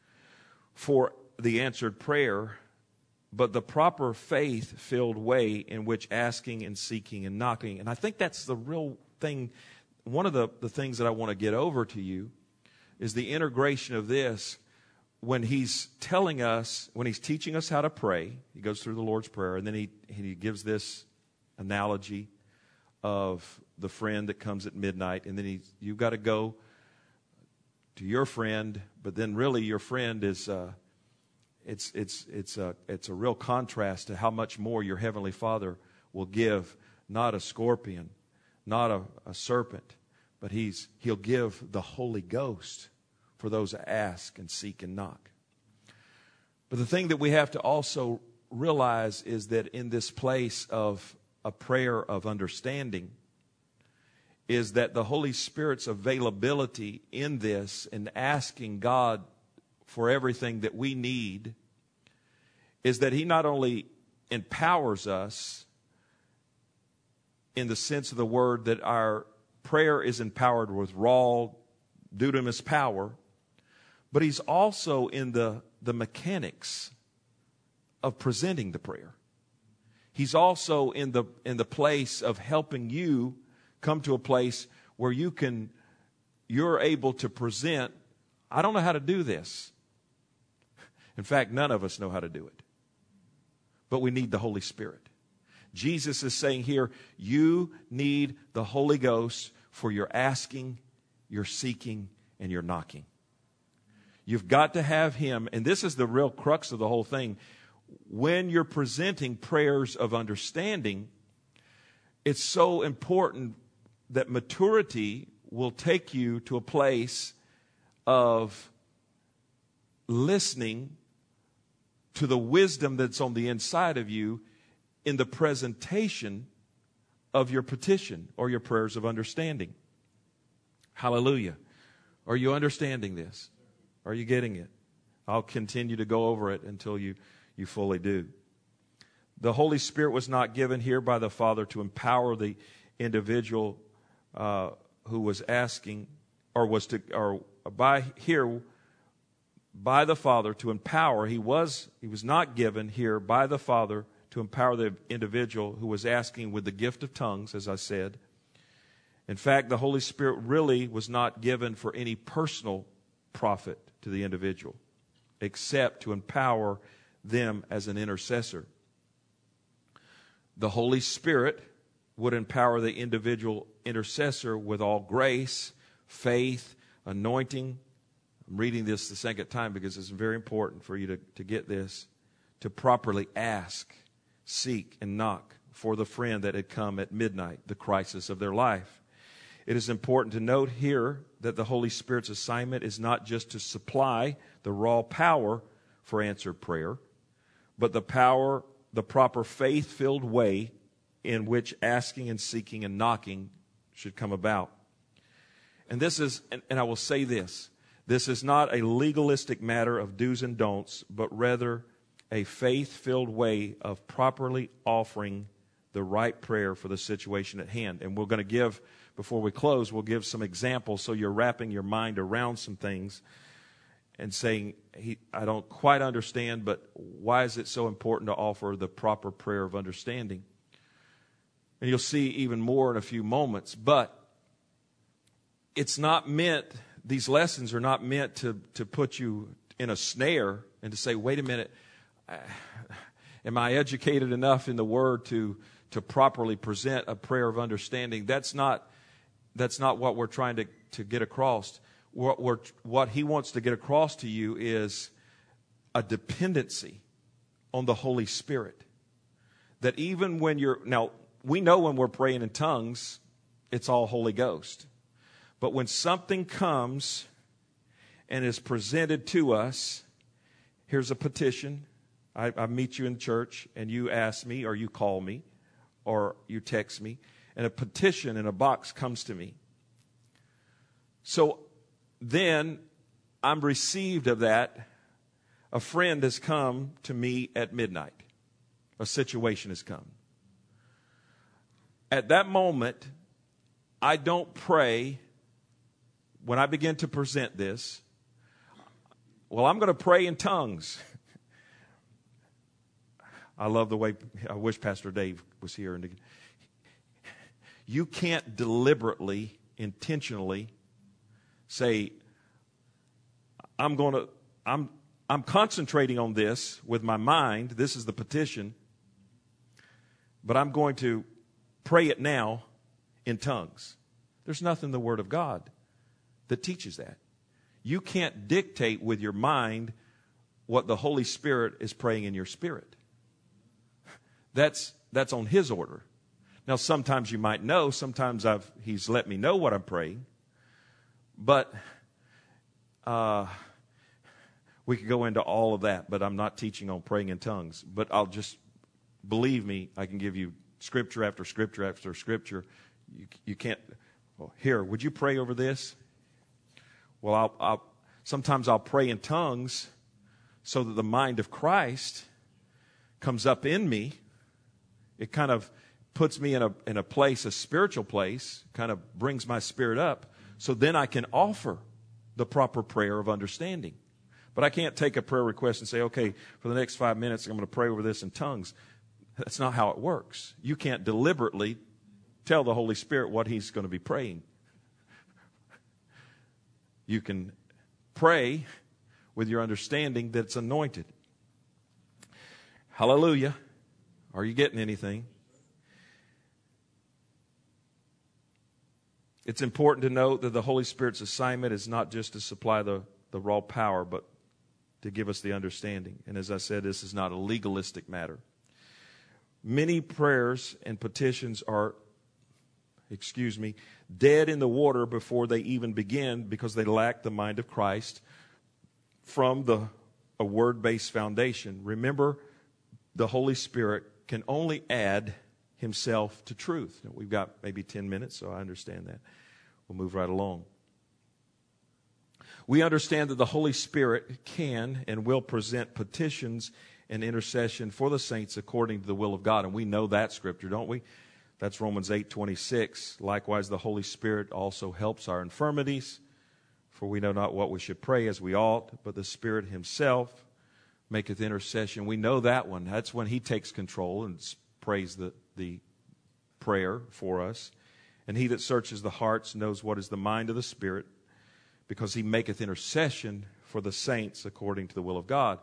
Speaker 1: for the answered prayer, but the proper faith-filled way in which asking and seeking and knocking. And I think that's the real thing. One of the, the things that I want to get over to you is the integration of this. When he's telling us, when he's teaching us how to pray, he goes through the Lord's Prayer, and then he, he gives this analogy of the friend that comes at midnight, and then he, you've got to go to your friend, but then really your friend is, uh, it's it's it's a it's a real contrast to how much more your Heavenly Father will give, not a scorpion, not a, a serpent, but he's he'll give the Holy Ghost for those that ask and seek and knock. But the thing that we have to also realize is that in this place of a prayer of understanding is that the Holy Spirit's availability in this and asking God for everything that we need is that he not only empowers us in the sense of the word that our prayer is empowered with raw dunamis power, but he's also in the, the mechanics of presenting the prayer. He's also in the in the place of helping you come to a place where you can, you're able to present, I don't know how to do this. In fact, none of us know how to do it. But we need the Holy Spirit. Jesus is saying here, you need the Holy Ghost for your asking, you're seeking, and you're knocking. You've got to have Him, and this is the real crux of the whole thing. When you're presenting prayers of understanding, it's so important that maturity will take you to a place of listening to the wisdom that's on the inside of you in the presentation of your petition or your prayers of understanding. Hallelujah. Are you understanding this? Are you getting it? I'll continue to go over it until you, you fully do. The Holy Spirit was not given here by the Father to empower the individual uh, who was asking, or was to, or by here by the Father to empower. He was he was not given here by the Father to empower the individual who was asking with the gift of tongues, as I said. In fact, the Holy Spirit really was not given for any personal profit to the individual, except to empower them as an intercessor. The Holy Spirit would empower the individual intercessor with all grace, faith, anointing. I'm reading this the second time because it's very important for you to, to get this, to properly ask, seek, and knock for the friend that had come at midnight, the crisis of their life. It is important to note here that the Holy Spirit's assignment is not just to supply the raw power for answered prayer, but the power, the proper faith-filled way in which asking and seeking and knocking should come about. And this is, and, and I will say this, this is not a legalistic matter of do's and don'ts, but rather a faith-filled way of properly offering the right prayer for the situation at hand. And we're going to give, before we close, we'll give some examples so you're wrapping your mind around some things and saying, he, I don't quite understand, but why is it so important to offer the proper prayer of understanding? And you'll see even more in a few moments. But it's not meant, these lessons are not meant to, to put you in a snare and to say, wait a minute, am I educated enough in the Word to, to properly present a prayer of understanding? That's not, that's not what we're trying to, to get across. What, we're, what he wants to get across to you is a dependency on the Holy Spirit. That even when you're, now, we know when we're praying in tongues, it's all Holy Ghost. But when something comes and is presented to us, here's a petition. I, I meet you in church and you ask me, or you call me, or you text me, and a petition in a box comes to me. So then I'm received of that. A friend has come to me at midnight. A situation has come. At that moment, I don't pray. When I begin to present this, well, I'm going to pray in tongues. I love the way, I wish Pastor Dave was here. And you can't deliberately, intentionally say, I'm going to, I'm, I'm concentrating on this with my mind. This is the petition. But I'm going to pray it now in tongues. There's nothing in the Word of God that teaches that. You can't dictate with your mind what the Holy Spirit is praying in your spirit. That's that's on His order. Now, sometimes you might know. Sometimes I've He's let me know what I'm praying. But uh, we could go into all of that. But I'm not teaching on praying in tongues. But I'll just, believe me, I can give you scripture after scripture after scripture. You, you can't. Well, here, would you pray over this? Well, I'll, I'll, sometimes I'll pray in tongues so that the mind of Christ comes up in me. It kind of puts me in a in a place, a spiritual place, kind of brings my spirit up, so then I can offer the proper prayer of understanding. But I can't take a prayer request and say, okay, for the next five minutes, I'm going to pray over this in tongues. That's not how it works. You can't deliberately tell the Holy Spirit what He's going to be praying. You can pray with your understanding that it's anointed. Hallelujah. Are you getting anything? It's important to note that the Holy Spirit's assignment is not just to supply the, the raw power, but to give us the understanding. And as I said, this is not a legalistic matter. Many prayers and petitions are, excuse me, dead in the water before they even begin because they lack the mind of Christ from the a word-based foundation. Remember, the Holy Spirit can only add himself to truth. Now, we've got maybe ten minutes, so I understand that. We'll move right along. We understand that the Holy Spirit can and will present petitions and intercession for the saints according to the will of God. And we know that scripture, don't we? That's Romans eight twenty-six. Likewise, the Holy Spirit also helps our infirmities, for we know not what we should pray as we ought, but the Spirit himself maketh intercession. We know that one. That's when he takes control and prays the, the prayer for us. And he that searches the hearts knows what is the mind of the Spirit, because he maketh intercession for the saints according to the will of God.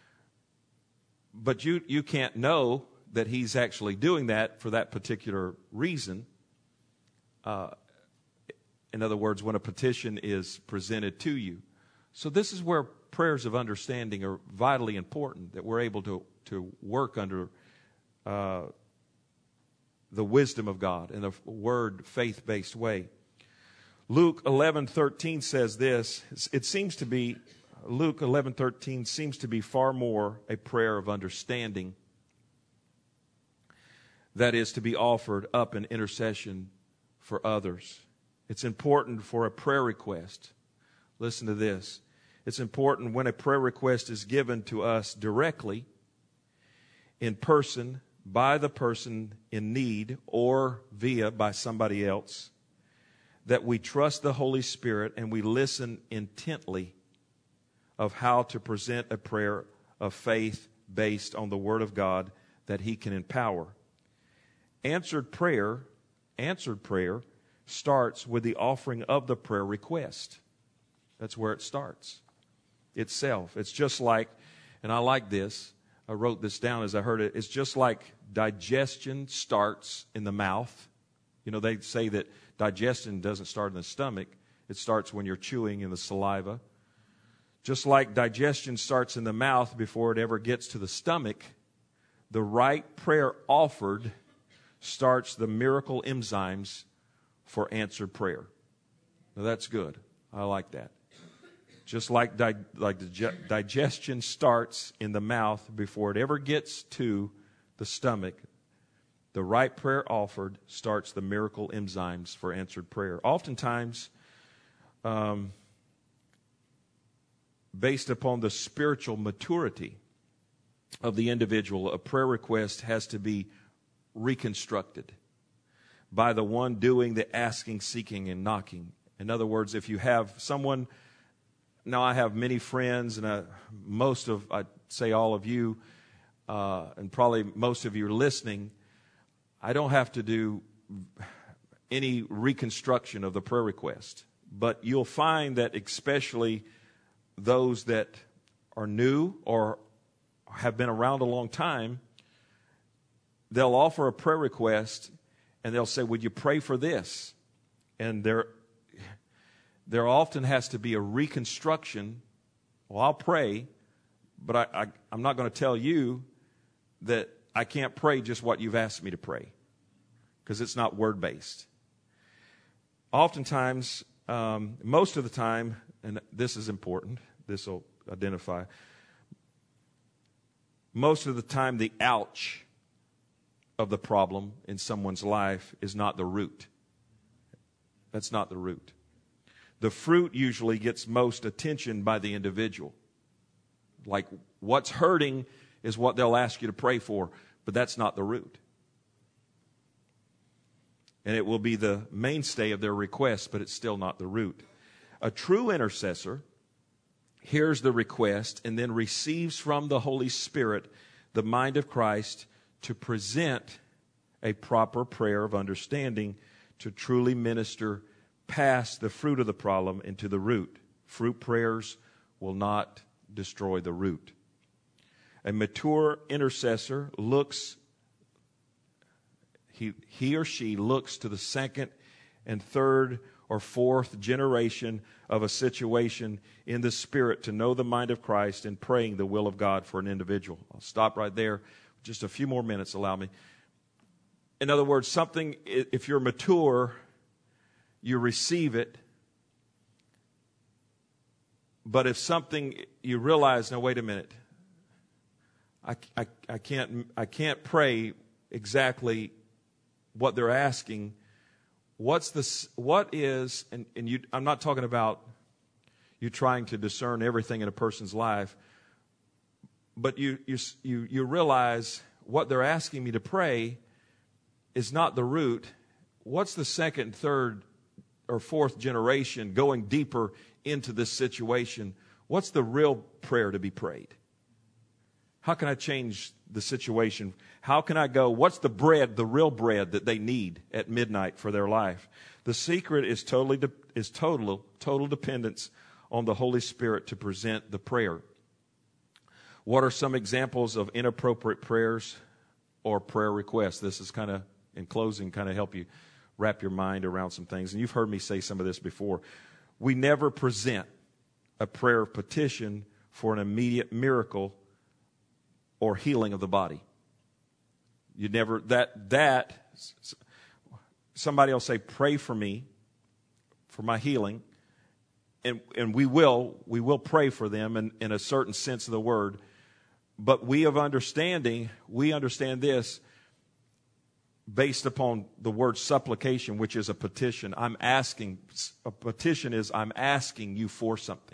Speaker 1: But you, you can't know that he's actually doing that for that particular reason. Uh, in other words, when a petition is presented to you. So this is where prayers of understanding are vitally important, that we're able to, to work under uh, the wisdom of God in a word, faith-based way. Luke eleven thirteen says this. It seems to be, Luke eleven thirteen seems to be far more a prayer of understanding that is to be offered up in intercession for others. It's important for a prayer request. Listen to this. It's important when a prayer request is given to us directly, in person, by the person in need, or via by somebody else, that we trust the Holy Spirit and we listen intently of how to present a prayer of faith based on the Word of God that He can empower. Answered prayer, answered prayer starts with the offering of the prayer request. That's where it starts. Itself. It's just like, and I like this, I wrote this down as I heard it, it's just like digestion starts in the mouth. You know, they say that digestion doesn't start in the stomach. It starts when you're chewing in the saliva. Just like digestion starts in the mouth before it ever gets to the stomach, the right prayer offered starts the miracle enzymes for answered prayer. Now that's good. I like that. Just like, di- like the digestion starts in the mouth before it ever gets to the stomach, the right prayer offered starts the miracle enzymes for answered prayer. Oftentimes, um, based upon the spiritual maturity of the individual, a prayer request has to be reconstructed by the one doing the asking, seeking, and knocking. In other words, if you have someone, now I have many friends, and I, most of, I'd say all of you, uh, and probably most of you are listening, I don't have to do any reconstruction of the prayer request. But you'll find that especially those that are new or have been around a long time, they'll offer a prayer request and they'll say, would you pray for this? And there, there often has to be a reconstruction. Well, I'll pray, but I, I, I'm not going to tell you that I can't pray just what you've asked me to pray, because it's not word-based. Oftentimes, um, most of the time, and this is important, this will identify, most of the time the ouch of the problem in someone's life is not the root. That's not the root. The fruit usually gets most attention by the individual. Like what's hurting is what they'll ask you to pray for, but that's not the root. And it will be the mainstay of their request, but it's still not the root. A true intercessor hears the request and then receives from the Holy Spirit the mind of Christ to present a proper prayer of understanding to truly minister past the fruit of the problem into the root. Fruit prayers will not destroy the root. A mature intercessor looks, he, he or she looks to the second and third or fourth generation of a situation in the Spirit to know the mind of Christ and praying the will of God for an individual. I'll stop right there. Just a few more minutes, allow me. In other words, something, if you're mature, you receive it. But if something, you realize, now wait a minute, I, I, I can't I can't pray exactly what they're asking. What's the what is and, and you I'm not talking about you trying to discern everything in a person's life, but you you you you realize what they're asking me to pray is not the root. What's the second, third, or fourth generation going deeper into this situation? What's the real prayer to be prayed? How can I change the situation? How can I go, what's the bread, the real bread that they need at midnight for their life? The secret is totally de- is total total dependence on the Holy Spirit to present the prayer. What are some examples of inappropriate prayers or prayer requests? This is kind of, in closing, kind of help you wrap your mind around some things. And you've heard me say some of this before. We never present a prayer of petition for an immediate miracle or healing of the body. You never, that, that, somebody will say, pray for me, for my healing. And, and we will, we will pray for them in, in a certain sense of the word. But we of understanding, we understand this based upon the word supplication, which is a petition. I'm asking, a petition is I'm asking you for something.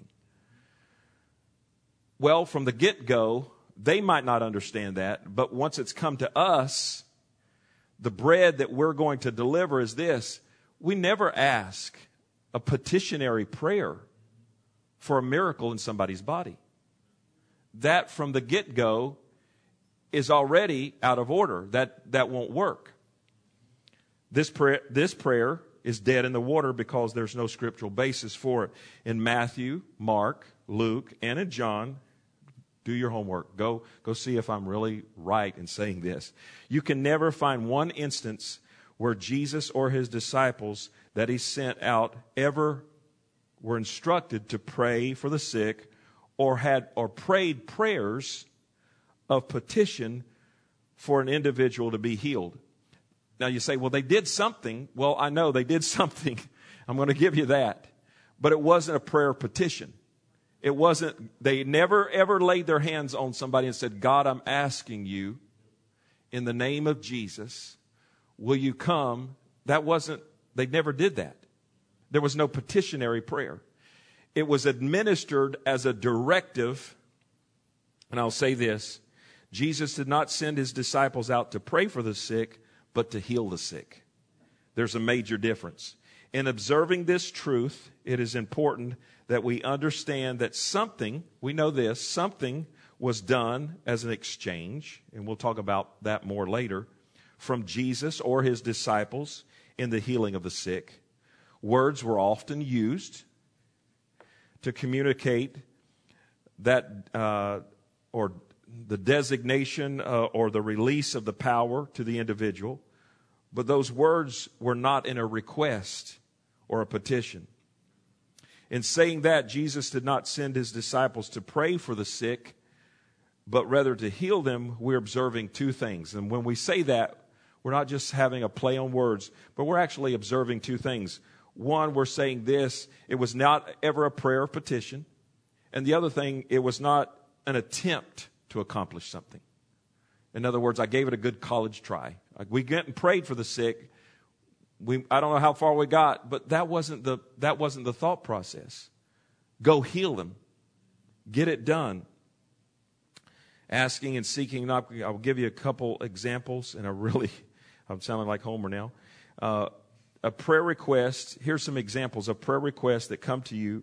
Speaker 1: Well, from the get-go, they might not understand that, but once it's come to us, the bread that we're going to deliver is this. We never ask a petitionary prayer for a miracle in somebody's body. That from the get-go is already out of order. That, that won't work. This prayer, this prayer is dead in the water because there's no scriptural basis for it. In Matthew, Mark, Luke, and in John, do your homework. Go, go see if I'm really right in saying this. You can never find one instance where Jesus or his disciples that he sent out ever were instructed to pray for the sick or had or prayed prayers of petition for an individual to be healed. Now you say, well, they did something. Well, I know they did something. I'm going to give you that. But it wasn't a prayer of petition. It wasn't, they never ever laid their hands on somebody and said, God, I'm asking you in the name of Jesus, will you come? That wasn't, they never did that. There was no petitionary prayer. It was administered as a directive. And I'll say this, Jesus did not send his disciples out to pray for the sick, but to heal the sick. There's a major difference. In observing this truth, it is important that we understand that something, we know this, something was done as an exchange, and we'll talk about that more later, from Jesus or his disciples in the healing of the sick. Words were often used to communicate that uh, or the designation uh, or the release of the power to the individual. But those words were not in a request or a petition. In saying that, Jesus did not send his disciples to pray for the sick, but rather to heal them. We're observing two things. And when we say that, we're not just having a play on words, but we're actually observing two things. One, we're saying this, it was not ever a prayer of petition. And the other thing, it was not an attempt to accomplish something. In other words, I gave it a good college try. We went and prayed for the sick. We, I don't know how far we got, but that wasn't the, that wasn't the thought process. Go heal them. Get it done. Asking and seeking not. I'll give you a couple examples, and I really, I'm sounding like Homer now. Uh, a prayer request, here's some examples of prayer requests that come to you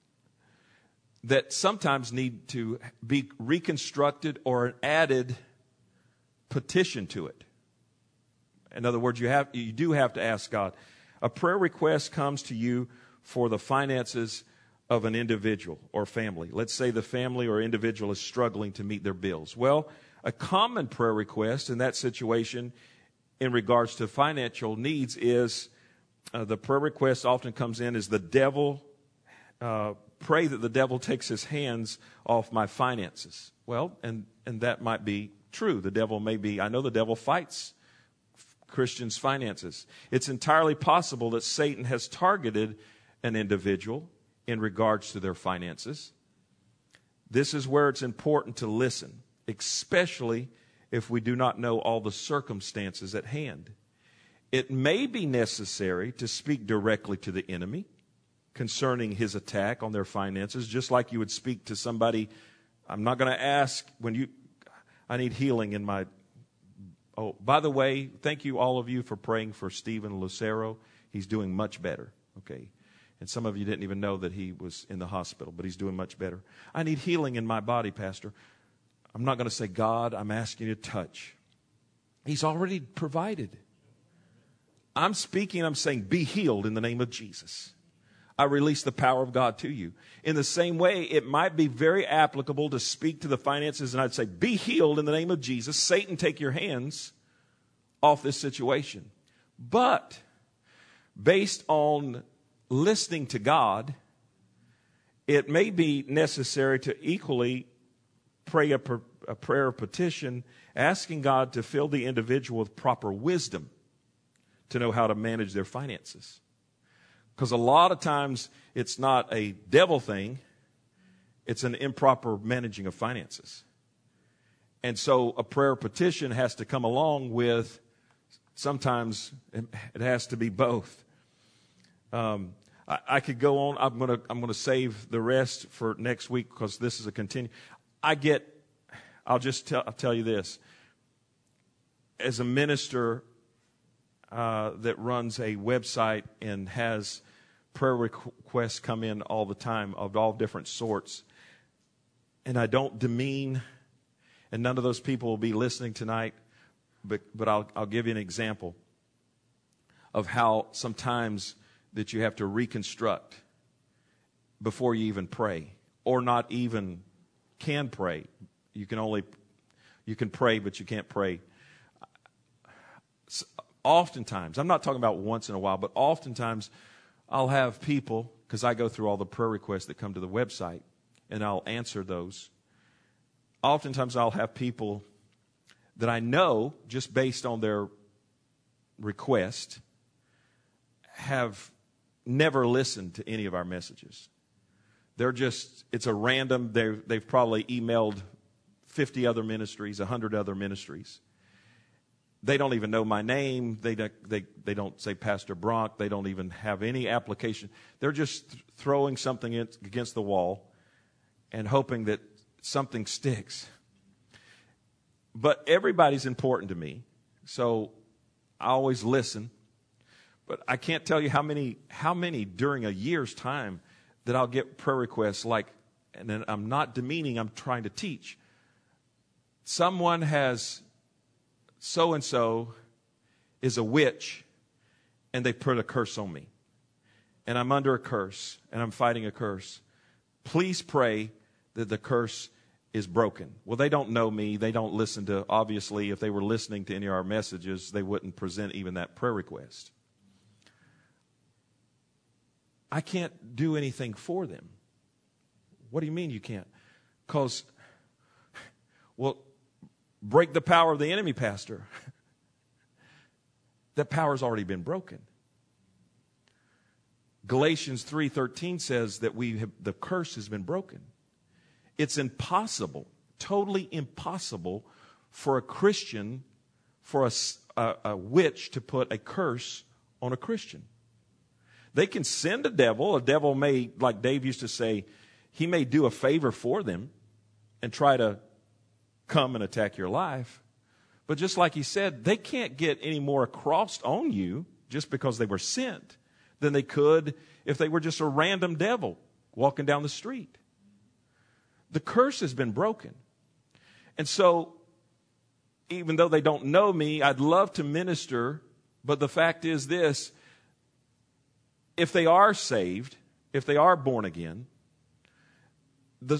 Speaker 1: that sometimes need to be reconstructed or an added petition to it. In other words, you have you do have to ask God. A prayer request comes to you for the finances of an individual or family. Let's say the family or individual is struggling to meet their bills. Well, a common prayer request in that situation in regards to financial needs is uh, the prayer request often comes in is the devil, uh, pray that the devil takes his hands off my finances. Well, and, and that might be true. The devil may be, I know the devil fights Christians' finances. It's entirely possible that Satan has targeted an individual in regards to their finances. This is where it's important to listen, especially if we do not know all the circumstances at hand. It may be necessary to speak directly to the enemy concerning his attack on their finances, just like you would speak to somebody. I'm not going to ask when you, I need healing in my, oh, by the way, thank you all of you for praying for Stephen Lucero. He's doing much better, okay? And some of you didn't even know that he was in the hospital, but he's doing much better. I need healing in my body, Pastor. I'm not going to say, God, I'm asking you to touch. He's already provided. I'm speaking, I'm saying, be healed in the name of Jesus. I release the power of God to you. In the same way, it might be very applicable to speak to the finances, and I'd say, be healed in the name of Jesus. Satan, take your hands off this situation. But based on listening to God, it may be necessary to equally pray a, a prayer of petition, asking God to fill the individual with proper wisdom to know how to manage their finances. Because a lot of times it's not a devil thing, it's an improper managing of finances. And so a prayer of petition has to come along with, sometimes it has to be both. Um, I, I could go on. I'm going to I'm going to save the rest for next week because this is a continue. I get. I'll just tell I'll tell you this. As a minister uh, that runs a website and has prayer requests come in all the time of all different sorts, and I don't demean, and none of those people will be listening tonight, but but I'll I'll give you an example of how sometimes that you have to reconstruct before you even pray, or not even can pray. You can only, you can pray, but you can't pray. Oftentimes, I'm not talking about once in a while, but oftentimes I'll have people, because I go through all the prayer requests that come to the website, and I'll answer those. Oftentimes I'll have people that I know, just based on their request, have never listened to any of our messages. They're just, it's a random, they've probably emailed fifty other ministries, one hundred other ministries. They don't even know my name. They, they, they don't say Pastor Bronk. They don't even have any application. They're just th- throwing something in, against the wall and hoping that something sticks. But everybody's important to me, so I always listen. But I can't tell you how many how many during a year's time that I'll get prayer requests like, and then I'm not demeaning, I'm trying to teach. Someone has, so-and-so is a witch, and they put a curse on me. And I'm under a curse, and I'm fighting a curse. Please pray that the curse is broken. Well, they don't know me. They don't listen to, obviously, if they were listening to any of our messages, they wouldn't present even that prayer request. I can't do anything for them. What do you mean you can't? Because, well, break the power of the enemy, Pastor. That power's already been broken. Galatians three thirteen says that we have, the curse has been broken. It's impossible, totally impossible for a Christian, for a, a, a witch to put a curse on a Christian. They can send a devil. A devil may, like Dave used to say, he may do a favor for them and try to come and attack your life. But just like he said, they can't get any more across on you just because they were sent than they could if they were just a random devil walking down the street. The curse has been broken. And so, even though they don't know me, I'd love to minister, but the fact is this: if they are saved, if they are born again, the,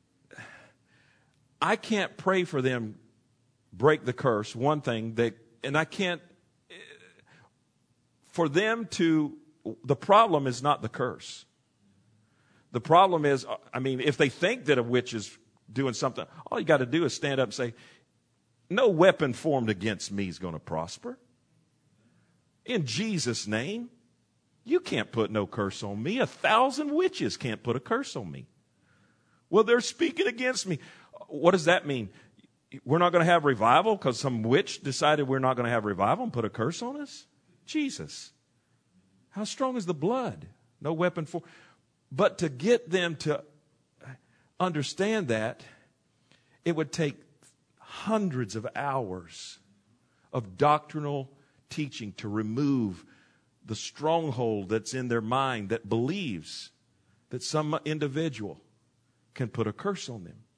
Speaker 1: I can't pray for them break the curse, one thing, that, and I can't, for them to, the problem is not the curse. The problem is, I mean, if they think that a witch is doing something, all you got to do is stand up and say, no weapon formed against me is going to prosper. In Jesus' name, you can't put no curse on me. A thousand witches can't put a curse on me. Well, they're speaking against me. What does that mean? We're not going to have revival because some witch decided we're not going to have revival and put a curse on us? Jesus. How strong is the blood? No weapon for. But to get them to understand that, it would take hundreds of hours of doctrinal teaching to remove the stronghold that's in their mind that believes that some individual can put a curse on them.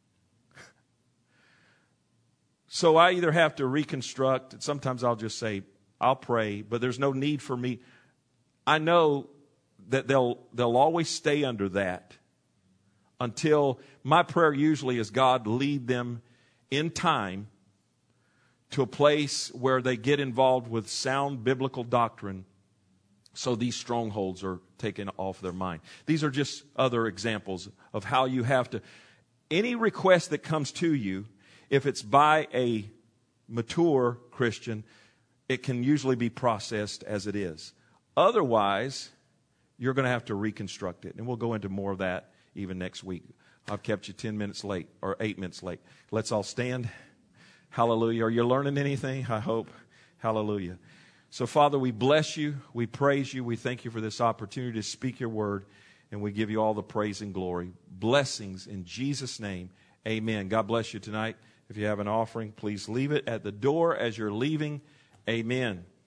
Speaker 1: So I either have to reconstruct, and sometimes I'll just say, I'll pray, but there's no need for me. I know that they'll they'll always stay under that until my prayer usually is God lead them in time to a place where they get involved with sound biblical doctrine so these strongholds are taken off their mind. These are just other examples of how you have to, any request that comes to you, if it's by a mature Christian, it can usually be processed as it is. Otherwise, you're going to have to reconstruct it. And we'll go into more of that even next week. I've kept you ten minutes late, or eight minutes late. Let's all stand. Hallelujah. Are you learning anything? I hope. Hallelujah. So, Father, we bless you. We praise you. We thank you for this opportunity to speak your word. And we give you all the praise and glory. Blessings in Jesus' name. Amen. God bless you tonight. If you have an offering, please leave it at the door as you're leaving. Amen.